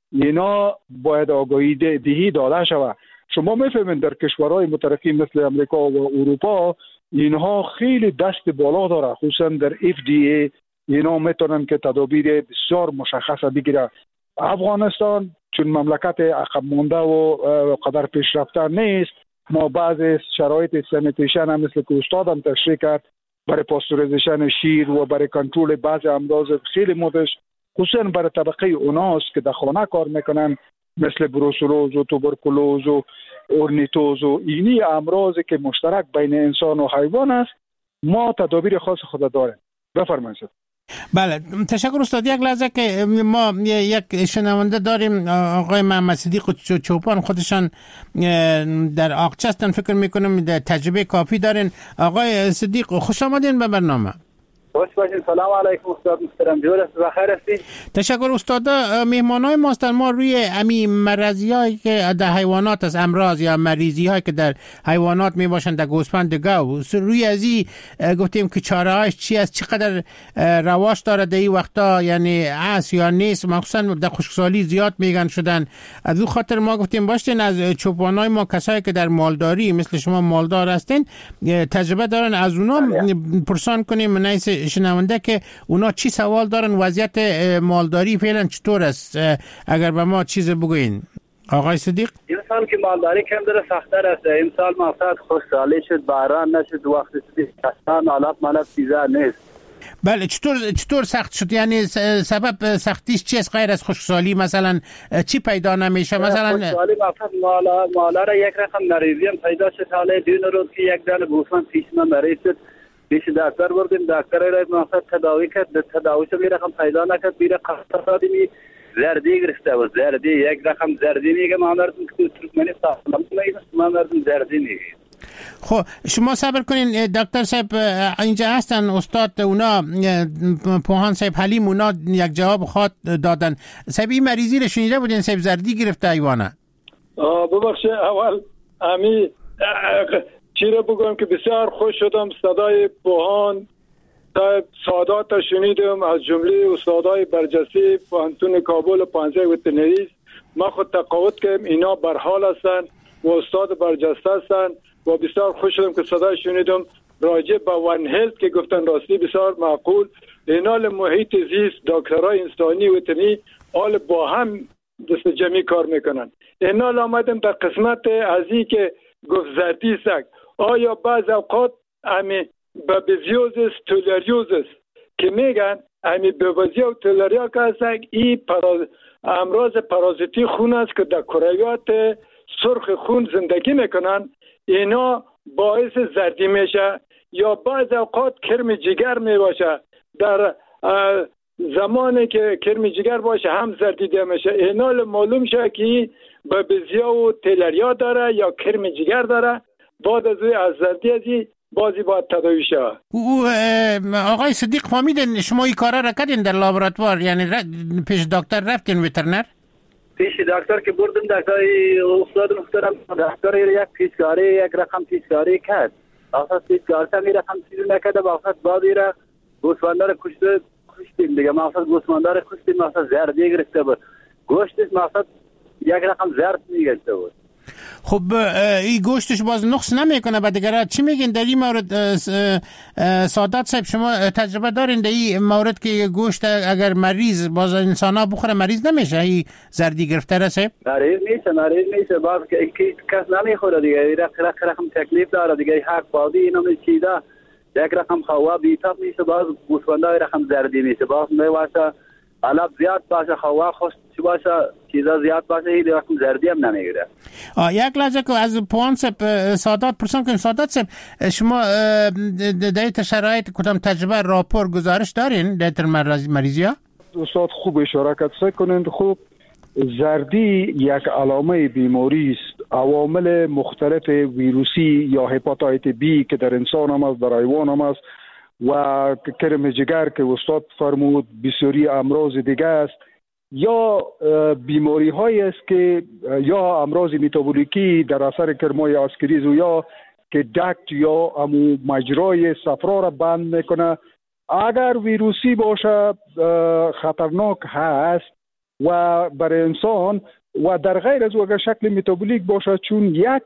اینا باید آگاهی دهی داده شود. شما میفهمین در کشورهای مترقی مثل امریکا و اروپا اینها خیلی دست بالا داره، خصوصا در FDA اینا میتونن که تدابیر بسیار مشخصه بگیره. افغانستان چون مملکت عقب مانده و قدر پیشرفته نیست، ما بعض شرایط سانیتیشن هم مثل که استادم تشریح کرد برای پاستوریزیشن شیر و برای کنترل بعض امراض خیلی مدش، خصوصا برای طبقه اوناست که در خانه کار میکنن مثل بروسلوز و توبرکولوز و اورنیتوز و اینی امراضی که مشترک بین انسان و حیوان است، ما تدابیر خاص خود داریم. بفرمایید.
بله تشکر استاد. یک لحظه که ما یک شنونده داریم، آقای محمد صدیق چوپان، خودشان در آقچه هستن، فکر میکنم تجربه کافی دارین. آقای صدیق خوش آمدین به برنامه.
خوش باشین. سلام علیکم استاد محترم، جور است، بخیر هستین؟
تشکر استاد. مهمانای ما هستن. ما روی امی مرضیایی که در حیوانات از امراض یا مریضی هایی که در حیوانات می باشند، در گوسفند گاو، روی ازی گفتیم که چاره هاش چی است، چقدر رواج داره در این وقتا، یعنی است یا نیست، مخصوصا در خشکسالی زیاد میگن شدن. از اون خاطر ما گفتیم باشین از چوپانای ما، کسایی که در مالداری مثل شما مالدار هستین تجربه دارن، از اونا پرسان کنیم نیست شنونده که اونا چی سوال دارن، وضعیت مالداری فعلا چطور است، اگر به ما چیز بگوین. آقای صدیق.
این سال که مالداری کم داره سخت‌تر است. این سال مقصد خوشحالی شد، باران نشد، وقتی کسان حالات مالت چیزا نیست.
بله چطور سخت شد؟ یعنی سبب سختیش چیست غیر از خشکسالی؟ مثلا چی پیدا نمیشه؟ مثلا
خشکسالی مقصد مالا را یک رقم مریضی هم پیدا شد. حالا دین روز که یک دانه گوسفند پیش من مریض شد، پیش دکتر بردیم، دکتر را مقصد تداوی کرد، تداویش می رقم پیدا نکرد، بیره قصد می زردی گرفته و زردی یک رقم زردی میگه ما مردم که ترکمنی سالم میگه ما مردم زردی میگه.
خب شما صبر کنین دکتر صاحب اینجا هستن استاد اونا پوهان صاحب حلیم اونا یک جواب خواد دادن. صاحب این مریضی رو شنیده بودین صاحب زردی گرفته ایوانه؟
ببخشید اول امی چی رو بگم که بسیار خوش شدم صدای پوهان سادات شنیدم از جمله استادای برجسته پوهنتون کابل و پانزه وترنری. ما خود تقاوت کردیم اینا برحال هستند و استاد برجسته هستند و بسیار خوش شدم که صدای شنیدم راجع به ون هلت که گفتن راستی بسیار معقول. اینال محیط زیست دکترای انسانی وترنری آل با هم دست جمعی کار میکنن. اینال آمدم در قسمت از این که گفت زردی سگ آیا بعض اوقات امی بابزیوزس تولیریوزس که میگن امی بابزیا و تولریا که هستن این امراض پارازیتی خون است که در کرویات سرخ خون زندگی میکنن. اینا باعث زردی میشه یا بعض اوقات کرم جگر میباشه. در زمانی که کرم جگر باشه هم زردی ده میشه. اینا معلوم شه که بابزیا و تولریا داره یا کرم جگر داره. بعد از زردی ازی بازی باید تداوی شود.
آقای صدیق فهمیدن شما این کارا را کردین در لابراتوار، یعنی پیش دکتر رفتین وترنر؟
پیش دکتر که بردم دکتر استاد محترم دکتر یک پیشکاری یک رقم پیشکاری کرد. اصلا پیشکاری می رقم چیزی نکرده واقعا بعدی را گوسفندار کشتیم دیگه. مقصد گوسفندار کشتیم مقصد زردی گرفته بود. گوشتش مقصد یک رقم زرد میگرفته بود.
خب این گوشتش باز نقص نمیکنه به دیگران. چی میگین در این مورد سادات صاحب؟ شما تجربه دارین در این مورد که گوشت اگر مریض باز انسان ها بخوره مریض نمیشه این زردی گرفته را صاحب؟
مریض میشه باز که کس نمیخوره دیگه. رقم تکلیف داره دیگه. حق بادی اینو میچیده یک رقم خوا بیتاب میشه باز گوسفندای رقم زردی میشه. باز میواشه علب زیاد باشه خوا خوش باشه چیزا زیاد باشه این رقم زردی هم نمیگیره.
یک لحظه که از پوان صاحب سادات پرسان کنیم. سادات صاحب شما در این شرایط کدام تجربه راپور گزارش دارین در مریضی ها؟
استاد خوب اشاره کرد کنند. خوب زردی یک علامه بیماری است. عوامل مختلف ویروسی یا هپاتیت بی که در انسان هم است در حیوان هم است و کرم جگر که استاد فرمود بسیاری امراض دیگه است یا بیماری هایی است که یا امراض متابولیکی در اثر کرمای اسکریز و یا که دکت یا امو مجرای صفرا را بند میکنه. اگر ویروسی باشه خطرناک هست و برای انسان و در غیر از اگر شکل متابولیک باشه چون یک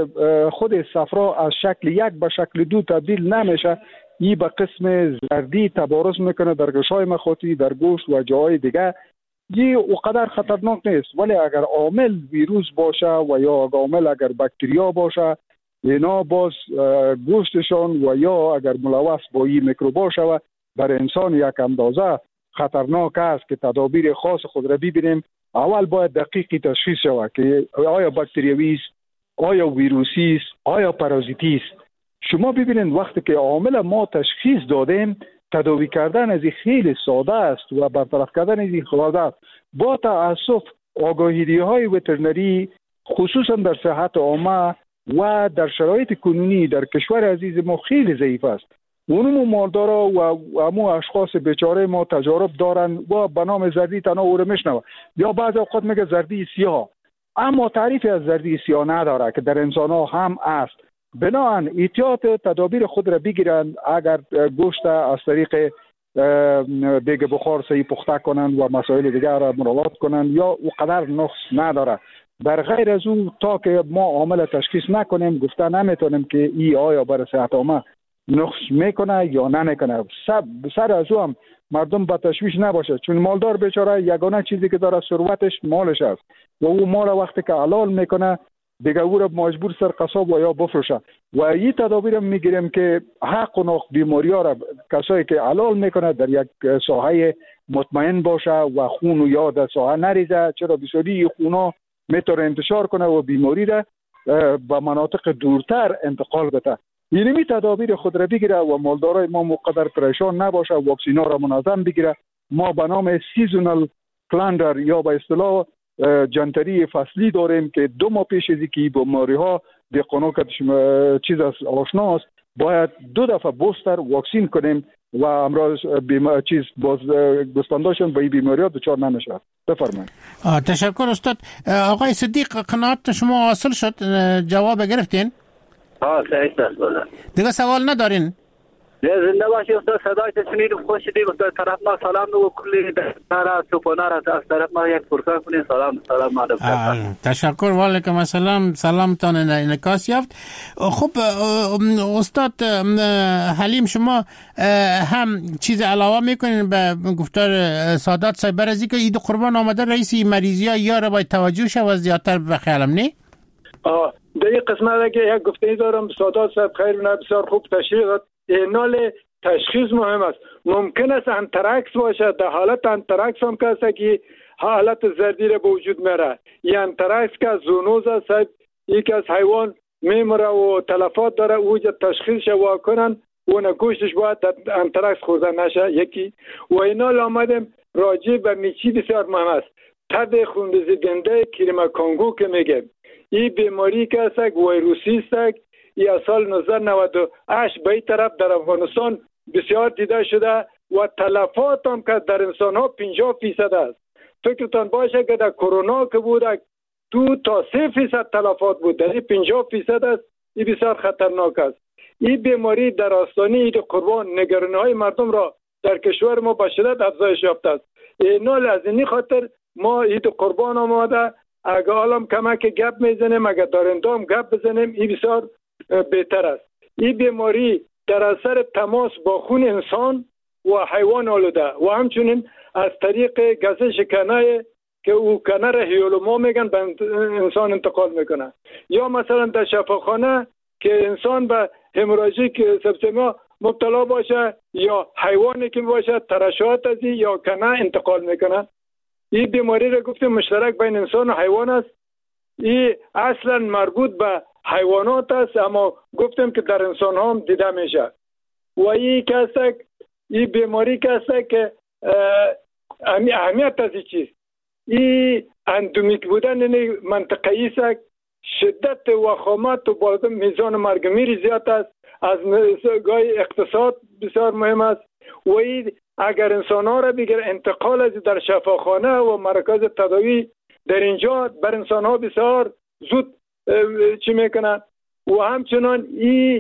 خود صفرا از شکل یک به شکل دو تبدیل نمیشه. این به قسم زردی تبارز میکنه در غشای مخاطی در گوشت و جاهای دیگه. این اونقدر خطرناک نیست ولی اگر عامل ویروس باشه و یا عامل اگر باکتریا باشه اینا باز گوشتشان و یا اگر ملوث با این میکروب باشه برای انسان یک اندازه خطرناک است که تدابیر خاص خود را ببینیم. اول باید دقیقی تشخیص شود که آیا باکتریوی است، آیا ویروسی است، آیا پارازیتی است. شما ببینید وقتی که عامل ما تشخیص دادیم تداوی کردن از این خیلی ساده است و برطرف کردن از این ساده است. با تأسف آگاهی های وترنری خصوصا در صحت عامه و در شرایط کنونی در کشور عزیز ما خیلی ضعیف است. اونمو مالدارا و امو اشخاص بیچاره ما تجارب دارن و به نام زردی تنها او رو میشنوه یا بعض اوقات میگه زردی سیاه، اما تعریفی از زردی سیاه نداره که در انسان ها هم است. بنابراین احتیاط تدابیر خود را بگیرند. اگر گوشت از طریق دیگ بخار صحیح پخته کنند و مسائل دیگر را مراعات کنند یا او قدر نقص نداره. در غیر از اون تا که ما عامل تشخیص نکنیم گفته نمیتونیم که ای آیا برای صحت عامه نقص میکنه یا نمیکنه. سر از او هم مردم با تشویش نباشه چون مالدار بیچاره یگانه چیزی که داره ثروتش مالش است و او مال وقتی که حلال میکنه دیگه او را مجبور سر قصاب و یا بفروشه و این تدابیر میگیریم که حق و ناق بیماری ها را کسایی که حلال میکنه در یک ساحه مطمئن باشه و خون و یا در ساحه نریزه، چرا بسیاری خونا میتونه انتشار کنه و بیماری را به مناطق دورتر انتقال بده. اینمی تدابیر خود را بگیره و مالدارای ما مقدر پریشان نباشه، واکسینا را منظم بگیره. ما به نام سیزونال کلندر یا به اصطلاح جنتری فصلی داریم که 2 ماه پیش از اینکه بیماری ها دهقانا که چیز از آشناست باید 2 دفعه بوستر واکسین کنیم و امراض گوسفنداشون به این بیماری ها دچار نمیشه. بفرمایید.
تشکر استاد. آقای صدیق، قناعت شما حاصل شد؟ جواب گرفتین؟
صحیح است.
دیگه سوال ندارین؟
زنده باشی استاد. صدای شنیدم، خوش شدیم استاد. طرف ما سلام و کلی دارا سپونا را از طرف ما یک فرصت کنین سلام مادر.
تشکر. وعلیکم السلام. سلامتان انعکاس یافت. خب استاد حلیم، شما هم چیز علاوه میکنین به گفتار سادات صاحب برازی که عید قربان آمده، رئیس مریضی ها یا را باید توجه شود زیادتر به خیالم نه؟
در این قسمت اگه یک گفته دارم سادات صاحب خیر نه بسیار خوب تشریح داد. اینال تشخیص مهم است. ممکن است انتراکس باشه. در حالت انتراکس هم کسی که حالت زردی را به وجود میره. این انتراکس که زونوز است، یک از حیوان میمره و تلفات داره، اوجا تشخیص شوا کنن و گوشتش باید انتراکس خورده نشه. یکی و اینال آمدیم راجع به میچی بسیار مهم است. تب خونریزی دنده کریم کانگو که میگیم، این بیماری که است ویروسی است. این از سال 1998 به این طرف در افغانستان بسیار دیده شده و تلفات هم که در انسان ها 50% است. فکرتان باشه که در کرونا که بود 2 تا 3% تلفات بود. در این 50% است. این بسیار خطرناک است. این بیماری در آستانه عید قربان نگرانی های مردم را در کشور ما به شدت افزایش یافته است. اینال از این خاطر ما عید قربان آماده اگه حالم کمک گپ میزنیم، اگه دارندام گپ بزنیم، این بسیار بهتر است. این بیماری در اثر تماس با خون انسان و حیوان آلوده و همچنین از طریق گزش کنه که او کنه را هیولوما میگن به انسان انتقال میکنه، یا مثلا در شفاخانه که انسان به هموراژیک سپتما مبتلا باشه یا حیوانی که باشه ترشحات از یا کنه انتقال میکنه. این بیماری را گفتیم مشترک بین انسان و حیوان است. این اصلا مربوط به حیوانات است، اما گفتیم که در انسان ها هم دیده میشه. و این بیماری که است که اهمیت از این چیز، این اندومیک بودن این منطقه‌ای است، شدت وخامت و با میزان مرگ میری زیاد است، از نگاه اقتصاد بسیار مهم است. و این اگر انسان ها را بگیر انتقال از در شفاخانه و مرکز تداوی در اینجا بر انسان ها بسیار زود چی میکنن و همچنان این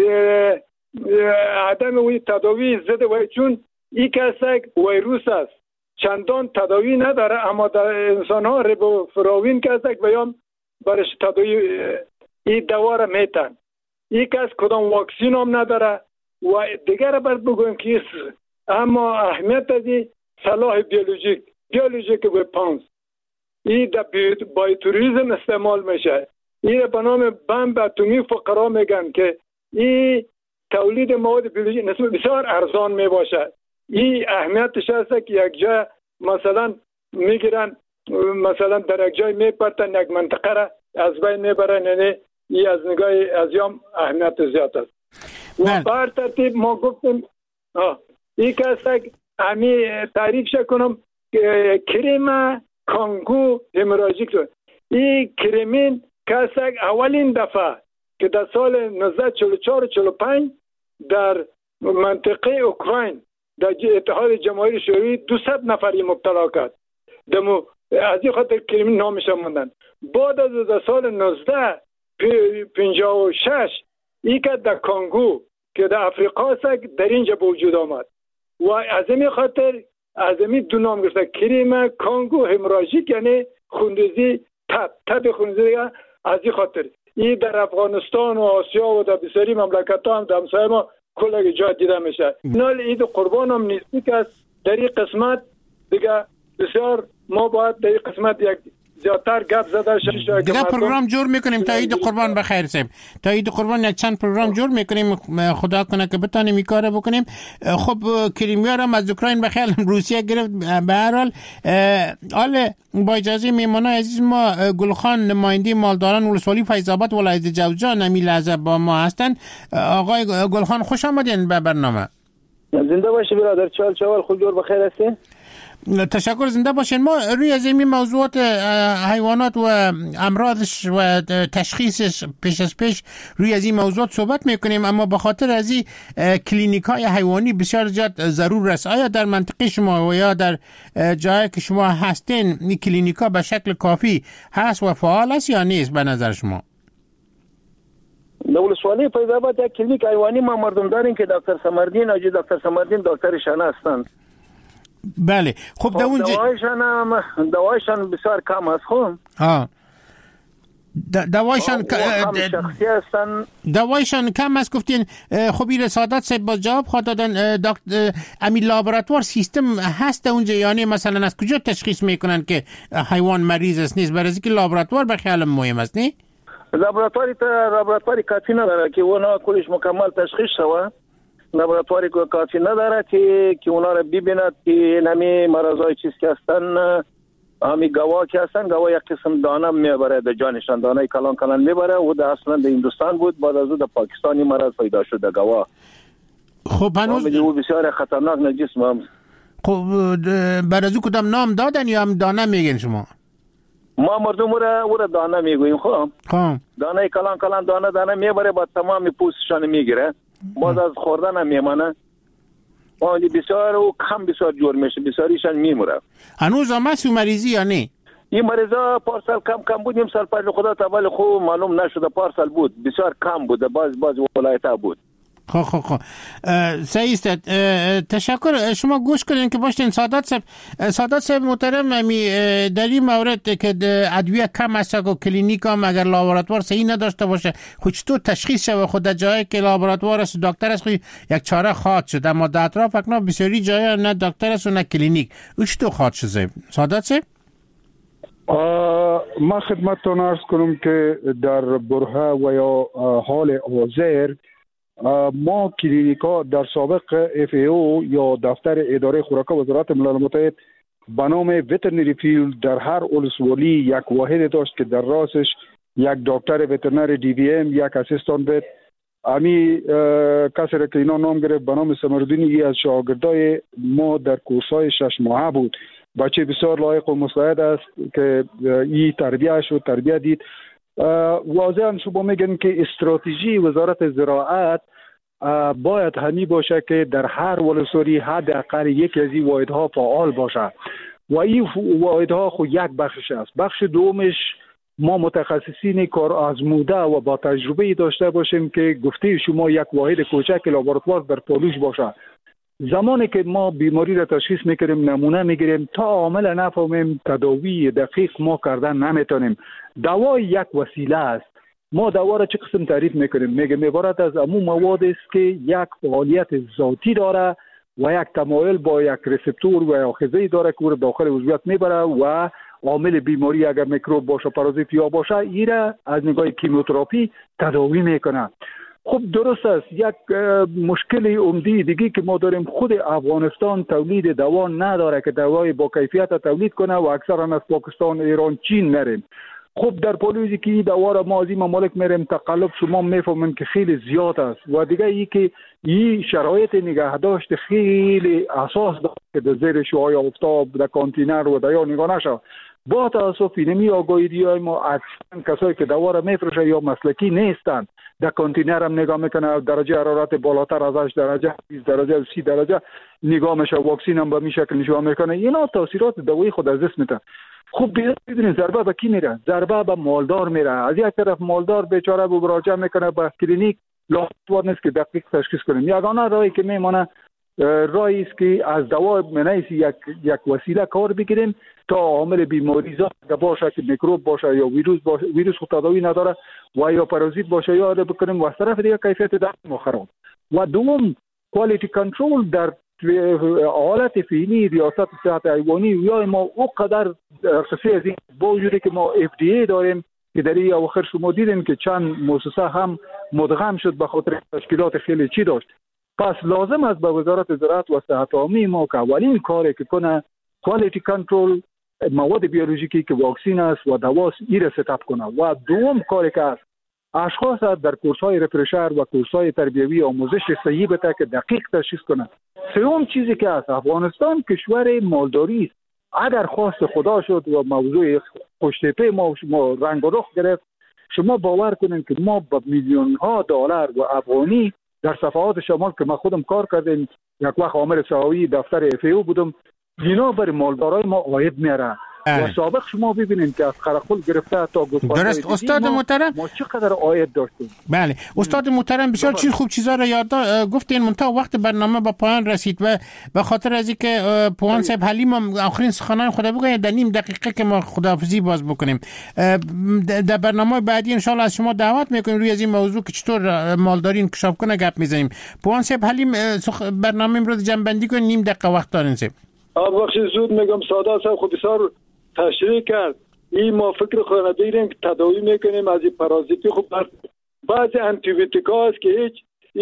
عدم وی تداوی ضد و چون این کسک ویروس است چندان تداوی نداره، اما در انسان ها ریبوفلاوین کسک بیام برش تداوی این دوا را میتن. این کس کدام واکسین هم نداره و دیگر بر بگویم که اما اهمیت از این سلاح بیولوژیک وپانز این در بایوتوریزم استعمال میشه. این به نام بمب اتمی فقرا میگن که این تولید مواد بیولوژیک نسبت بسیار ارزان میباشه. این اهمیتش هست که یک جا مثلا میگیرن، مثلا در یک جای میپرتن یک منطقه را از بین میبرن، یعنی این از نگاه ازیام اهمیت زیاد است. و بر ترتیب ما گفتیم این کسک همی تعریف کنم کریم کانگو هموراژیک. این کریمین کسک اولین دفعه که در سال 1944-45 در منطقه اوکراین در اتحاد جماهیر شوروی 200 نفری مبتلا کرد. از این خاطر کریمین نامش موندن. بعد از سال 1956 این که در کانگو که در افریقا است در اینجا به وجود آمد و از این خاطر از این دو نام گرفته کریم کانگو هموراژیک، یعنی خونریزی تب خونریزی. از این خاطر این در افغانستان و آسیا و در بسیاری مملکت ها هم در همسایه ما کل جا دیده میشه. نال عید قربان هم نیستی که در این قسمت دیگه بسیار ما باید در این قسمت یک زیادتر گپ زده شده.
دیگه پروگرام جور میکنیم تا عید قربان بخیر صاحب. تا عید قربان یک چند پروگرام جور میکنیم، خدا کنه که بتونیم این کارو بکنیم. خب کریمیا را از اوکراین به خیال روسیه گرفت. به هر حال با اجازه میهمانای عزیز ما، گلخان نماینده مالداران ولسوالی فیض آباد ولایت جوزجان همین لحظه با ما هستند. آقای گلخان خوش آمدین به برنامه.
زنده باشی برادر. چال خوب جور بخیر هستی؟
تشکر، زنده باشین. ما روی از این موضوعات حیوانات و امراضش و تشخیصش پیش از پیش روی از این موضوعات صحبت میکنیم، اما به خاطر از این کلینیک های حیوانی بسیار زیاد ضرور است. آیا در منطقه شما و یا در جایی که شما هستین این کلینیک ها به شکل کافی هست و فعال است یا نیست به نظر شما؟
ولسوالی فیض آباد یک کلینیک حیوانی ما مردم داریم که دکتر سمردین آجی دکتر سمردین دکترشان هستند.
بله. خب
دوایشان بسیار کم است. خب
دوایشان کم است گفتین. خب این سعادت صاحب با جواب خواهد دادن. امی لابراتوار سیستم هست اونجا، یعنی مثلا از کجا تشخیص میکنن که حیوان مریض است نیست؟ برای اینکه لابراتوار به خیال مهم است. نه
لابراتواری کافی نداره که اونا کلش مکمل تشخیص شوه. لابراتواری کافی نداره که اونا را ببیند که نمی مرضای چیز که هستن، همی گواه که هستن. گواه یک قسم دانه میبره در جانشان، دانه کلان کلان میبره و در اصلا در هندوستان بود، بعد از او در پاکستانی مرض پیدا شده گواه.
خب هنوز
او بسیار خطرناک نجسم هم.
خب بعد از او کدام نام دادن یا هم دانه میگن شما؟
ما مردم او را دانه میگوییم. خب دانه کلان کلان دانه میبره، بعد تمام پوستشان میگیره، باز از خوردن هم میمانه. بسیار او کم بسیار جور میشه، بسیاریشان میموره.
هنوز هم هست مریضی یا نه؟
این مریضا پارسال کم بود. نیم سال پیش خدا تعالی خوب معلوم نشده، پارسال بود بسیار کم بوده، باز ولایت‌ها بود.
خب صحیح است. تشکر. شما گوش کنین که باشین. سعادت صاحب محترم، در این مورد که ادویه کم است و کلینیک هم اگر لابراتوار صحیح نداشته باشه، خود چطور تشخیص شوه؟ خود در جایی که لابراتوار است دکتر است یک چاره خواهد شد، اما در اطراف اکنون بسیاری جایی نه دکتر است و نه کلینیک. او چطور خواهد شد سعادت صاحب؟
ما خدمتتون عرض کنم که در برهه و یا حال حاضر ما کلینیکا در سابق FAO یا دفتر اداره خوراک وزارت ملل متحد به نام وترنری فیلد در هر ولسوالی یک واحد داشت که در راسش یک دکتر وترنری DVM، یک اسیستان وت. امی کسی را که اینا نام گرفت به نام سمردینی از شاگردای ما در کورسای 6 ماهه بود. بچه بسیار لایق و مستعد است که این تربیه دید. واضحا شما میگن که استراتژی وزارت زراعت باید همی باشه که در هر ولسوالی حداقل یکی از این واحدها فعال باشه و این واحدها خود یک بخشش است. بخش دومش ما متخصصین کار آزموده و با تجربه داشته باشیم که گفته شما یک واحد کوچک لابراتوار در پالوش باشه. زمانی که ما بیماری را تشخیص میکنیم، نمونه میگیریم، تا عامل نفهمیم تداوی دقیق ما کردن نمیتونیم. دوا یک وسیله است. ما دوا را چه قسم تعریف میکنیم؟ میگیم عبارت از امو مواد است که یک فعالیت ذاتی داره و یک تمایل با یک ریسپتور و آخذه‌ای داره که او داخل عضویت میبره و عامل بیماری اگر میکروب باشه، پارازیت یا باشه، این را از نگاه کیموتراپی تداوی میکنه. خب درست است. یک مشکل عمده دیگه که ما داریم، خود افغانستان تولید دوا نداره که دوای با کیفیت تولید کنه و اکثرا از پاکستان، ایران، چین نریم. خب در پالوزی که این دوا را ما از این ممالک میریم تقلب، شما میفهمیم که خیلی زیاد است و دیگه ای که این شرایط نگهداشت خیلی اساس داره که در زیر شوهای آفتاب در کانتینر و در نگاه نشه. با تاسف اینمی آگاهی ما اکثر کسایی که دوا را میفروشه یا مسلکی نیستند، در کانتینر هم نگاه میکنه، درجه حرارت بالاتر از 8 درجه، 20 درجه، 30 درجه نگاه میشه، واکسین هم به این شکل نشون میکنه. اینا تاثیرات دوایی خود از دست میده. خب ببینید ضربه به کی میره؟ ضربه به مالدار میره. از یک طرف مالدار بیچاره به مراجعه میکنه به کلینیک، لابراتوار نیست که دقیق تشخیص کنیم. یگانه راهی که میمونه راهی است که از دوا منیس یک وسیله کار بگیریم تا عامل بیماری زاد باشه که میکروب باشه یا ویروس خود تداوی نداره و یا پارازیت باشه یا بکنیم و از طرف دیگه کیفیت دم خراب. و دوم کوالیتی کنترل در حالت فعلی ریاست صحت حیوانی یا ما او قدر قصه از این با وجودی که ما FDA داریم که در این اواخر شما دیدین که چند مؤسسه هم مدغم شد به خاطر تشکیلات خیلی چی داشت. پس لازم است به وزارت زراعت و صحت عامه ما که اولین کاری که کنه کوالیتی کنترل مواد بیولوژیکی که واکسین است و دواست این را ستاپ کنه و دوم کاری که است اشخاص در کورس‌های رفرشر و کورس‌های تربیوی آموزش صحیح بده که دقیق تشخیص کنه. سوم چیزی که است افغانستان کشور مالداری است. اگر خواست خدا شد و موضوع خوشتیپه ما رنگ و رخ گرفت شما باور کنین که ما با میلیون ها دلار و افغانی در صفحات شمال که ما خودم کار کردیم یک وقت عامل سهاوی دفتر FAO بودم اینا بر مالدارای ما عاید میاره و سابق شما ببینید که از خرخول گرفته تا گوسفند
درست استاد محترم
ما چقدر عاید داشتیم.
بله استاد محترم بسیار چیز خوب چیزا رو یاد گفتین منتها وقت برنامه به پایان رسید و به خاطر از اینکه پوان صاحب حلیم آخرین سخنان خدا بگوید در نیم دقیقه که ما خداحافظی باز بکنیم در برنامه بعدی ان شاء الله از شما دعوت میکنیم روی از این موضوع که چطور مالداری انکشاف کنه گپ میزنیم. پوان صاحب حلیم برنامه امروز جمع بندی کنیم نیم دقیقه وقت دارین صاحب.
بخش زود میگم ساده صاحب خود بسیار تشریح کرد این ما فکر خود دیدیم که تداوی میکنیم از این پارازیتی خوب بعضی انتیبیوتیکا است که هیچ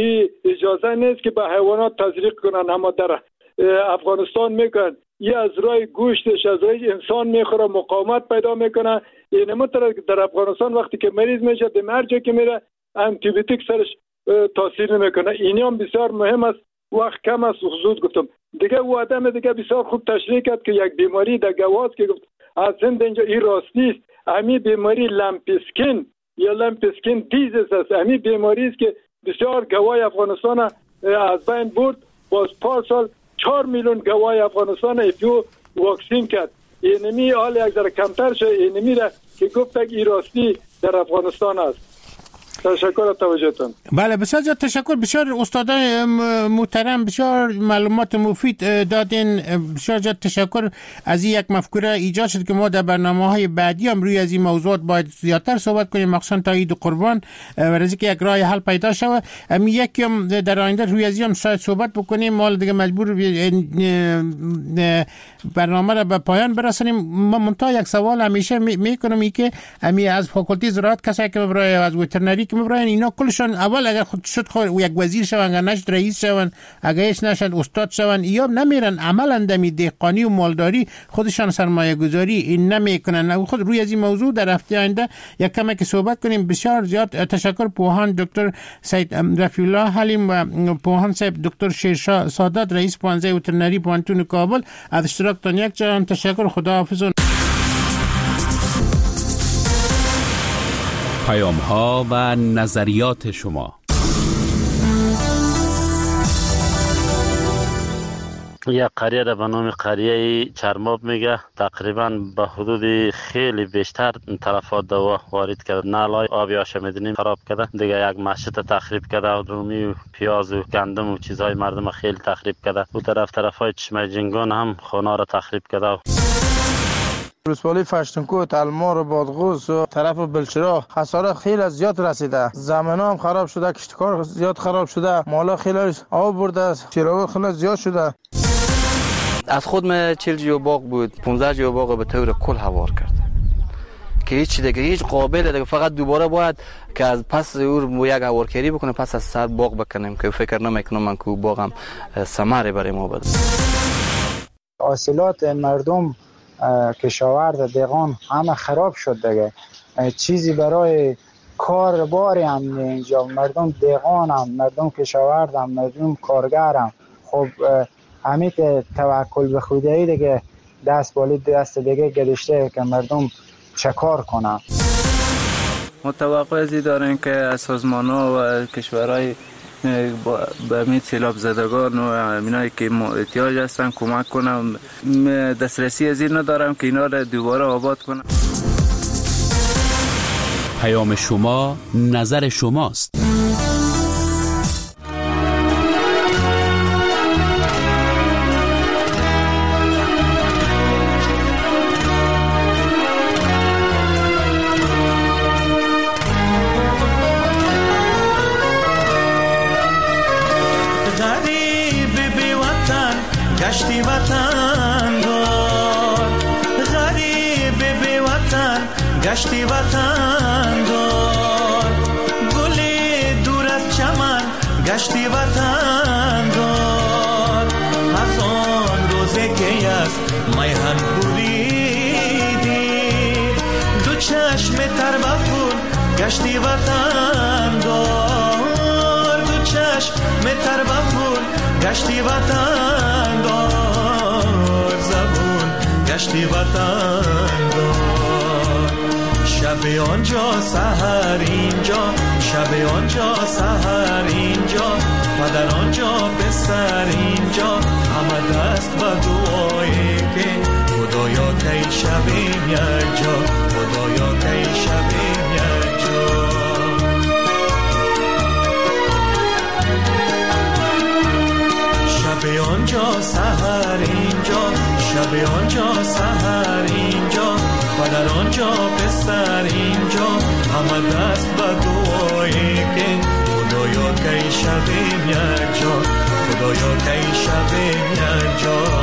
اجازه نیست که به حیوانات تزریق کنن اما در افغانستان میکنن این از رای گوشتش از رای انسان میخوره مقاومت پیدا میکنه این مطلب در افغانستان وقتی که مریض میشه به مرجع که میره انتیبیوتیک سرش تاثیر نمیکنه این هم بسیار مهم است وقت کم است حضور گفتم دیگه او آدم دیگه بسیار خوب تشریح کرد که یک بیماری در گواز که گفت از زنده اینجا این راستی است امی بیماری لمپسکین یا لمپسکین دیزیز است امی بیماری است که بسیار گوای افغانستان از بین برد باز پارسال 4 میلیون گوای افغانستان ایپیو واکسین کرد اینمی حال یک ذره کمتر شد اینمی را که گفت این راستی در افغانستان است. تشکر از توجهتون.
بله بسیار زیاد تشکر بسیار استادان محترم بسیار معلومات مفید دادین بسیار زیاد تشکر از این یک مفکوره ایجاد شد که ما در برنامه‌های بعدی هم روی از این موضوعات باید زیادتر صحبت کنیم مخصوصا تا عید قربان و از اینکه یک راه حل پیدا شود یکی هم در آینده روی از این هم شاید صحبت بکنیم ما دیگه مجبور برنامه را به پایان برسونیم. ما منتها یک سوال همیشه میکنم که از فاکولتی زراعت کسایی که برای از وترنری که میبرن اینا کلشان اول اگر خود شد یک وزیر شون اگر نشد رئیس شون اگر ایش نشد استاد شون یا نمیرن عملا دمی دهقانی و مالداری خودشان سرمایه گذاری این نمیکنن. خود روی از این موضوع در هفته آینده یک کمی که صحبت کنیم. بسیار زیاد تشکر پوهان دکتر سید رفیع الله حلیم و پوهان صاحب دکتر شیرشاه سادات رئیس پوهنځی وترنری پوهنتون کابل از اشتراکتان یک جان تشکر. خداحافظ.
پیام‌ها و نظریات شما.
یک قریه را به نام قریه چرماب میگه تقریبا به حدود خیلی بیشتر تلفات دوا وارد کرد نالای آبی آشامیدنی خراب کرده دیگه یک مسجد تخریب کرده و رومی و پیاز و گندم و چیزهای مردم خیلی تخریب کرده و طرفای چشمه جنگان هم خانه را تخریب کرده.
ولسوالی فشتونکو تلمار و بادغوس و طرف بلچراغ خسارت خیلی زیاد رسیده زمین هم خراب شده کشتکار زیاد خراب شده مالا خیلی آب برده چراغ خیلی زیاد شده.
از خود من 40 جیو باغ بود 15 جیو باغ به طور کل هوار کرد که هیچ دیگه هیچ قابل دیگه فقط دوباره باید که از پس او یک هوارکاری بکنه پس از سر باغ بکنیم که فکر نمیکنم من که باغم ثمره برای ما بده.
حاصلات مردم کشاورز دهقان همه خراب شد دیگه چیزی برای کار باری هم اینجا مردم دهقان هم مردم کشاورز هم مردم کارگر هم خب همین توکل به خدایی دیگه دست بالی دست دیگه گذاشته که مردم چکار کنن.
متوقع ازی داریم که از سازمان‌ها و کشورهای به همین سیلاب زدگان و همینایی که احتیاج هستن کمک کنم دسترسی از این ندارم که اینا را دوباره آباد کنم.
پیام شما نظر شماست.
غریب بی وطن گشتی وطن دار، گلی دور از چمن گشتی وطن دار. از آن روزی که از میهن بریدی، دو چشم تر بخون گشتی وطن دار، دو چشم تر بخون گشتی وطن دار، زبون گشتی وطن دار. شب آنجا سحر اینجا، شب آنجا سحر اینجا، و در آنجا پسر اینجا، همه دست به دعایی که خدایا کی شبیم یک جا، خدایا کی شبیم یک جا. شب آنجا سحر اینجا، شب آنجا سحر اینجا، و در آنجا پسر اینجا، همه دست به دعایی که خدایا کی شبیم یک جا، خدایا کی شبیم یک جا.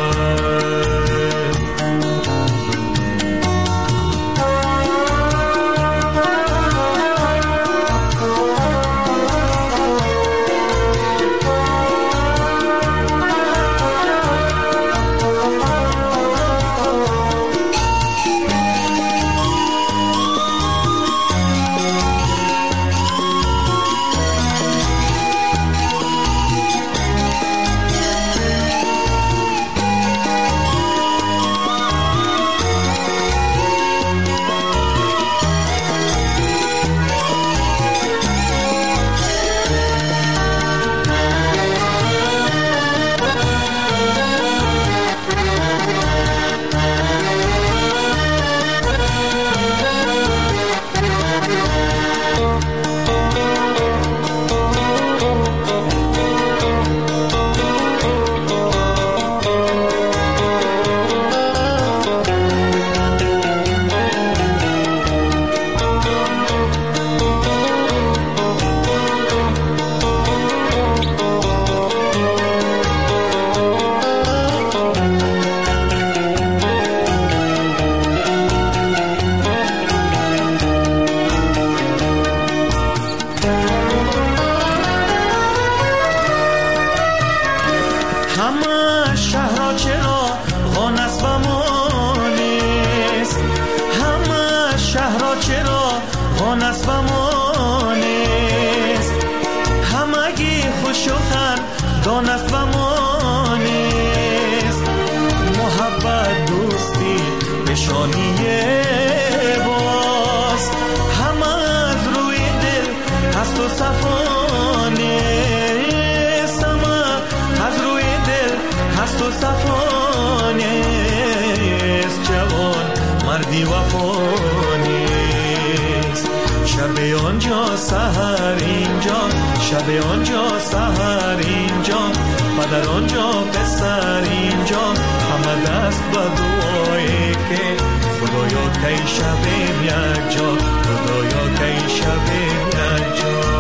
شب آنجا سحر اینجا، شب آنجا سحر اینجا، و در آنجا پسر اینجا، همه دست به دعایی که خدایا کی شبیم یک جا، خدایا کی شبیم یک جا.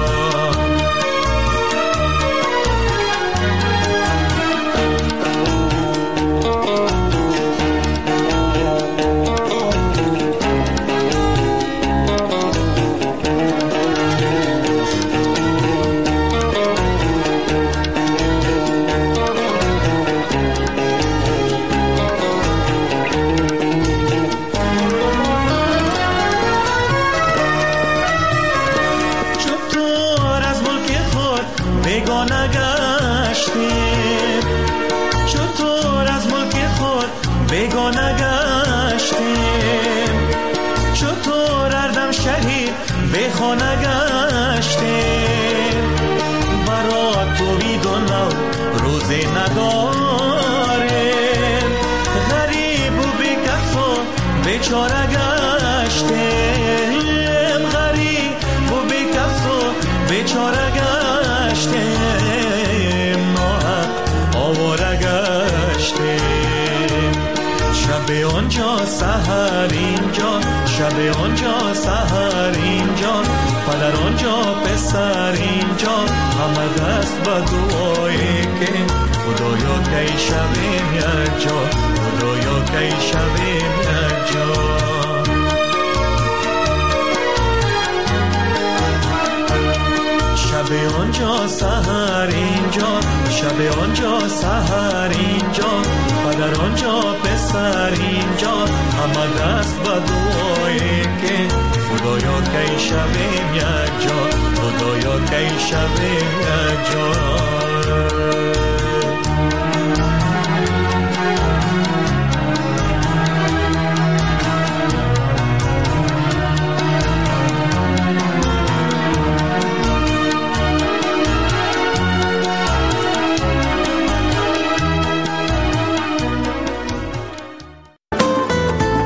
بیگانه گشتیم، چطور اردم شهید به خانه گشتیم، برا تو بید و نو روزی نداریم، غریب و بیکس و بیچاره گشتیم، غریب و بیکس و بیچاره گشتیم، ناحق آواره گشتیم. شب آنجا سحر اینجا، شب آنجا سحر اینجا، و در آنجا پسر اینجا، همه دست به دعایی که خدایا کی شبیم یک جا، خدایا کی شبیم یک جا. شب آنجا سحر اینجا، شب آنجا سحر اینجا، پدر آنجا پسر اینجا، همه دست به دعایی که خدایا که شبیم یک جا، خدایا که شبیم یک جا.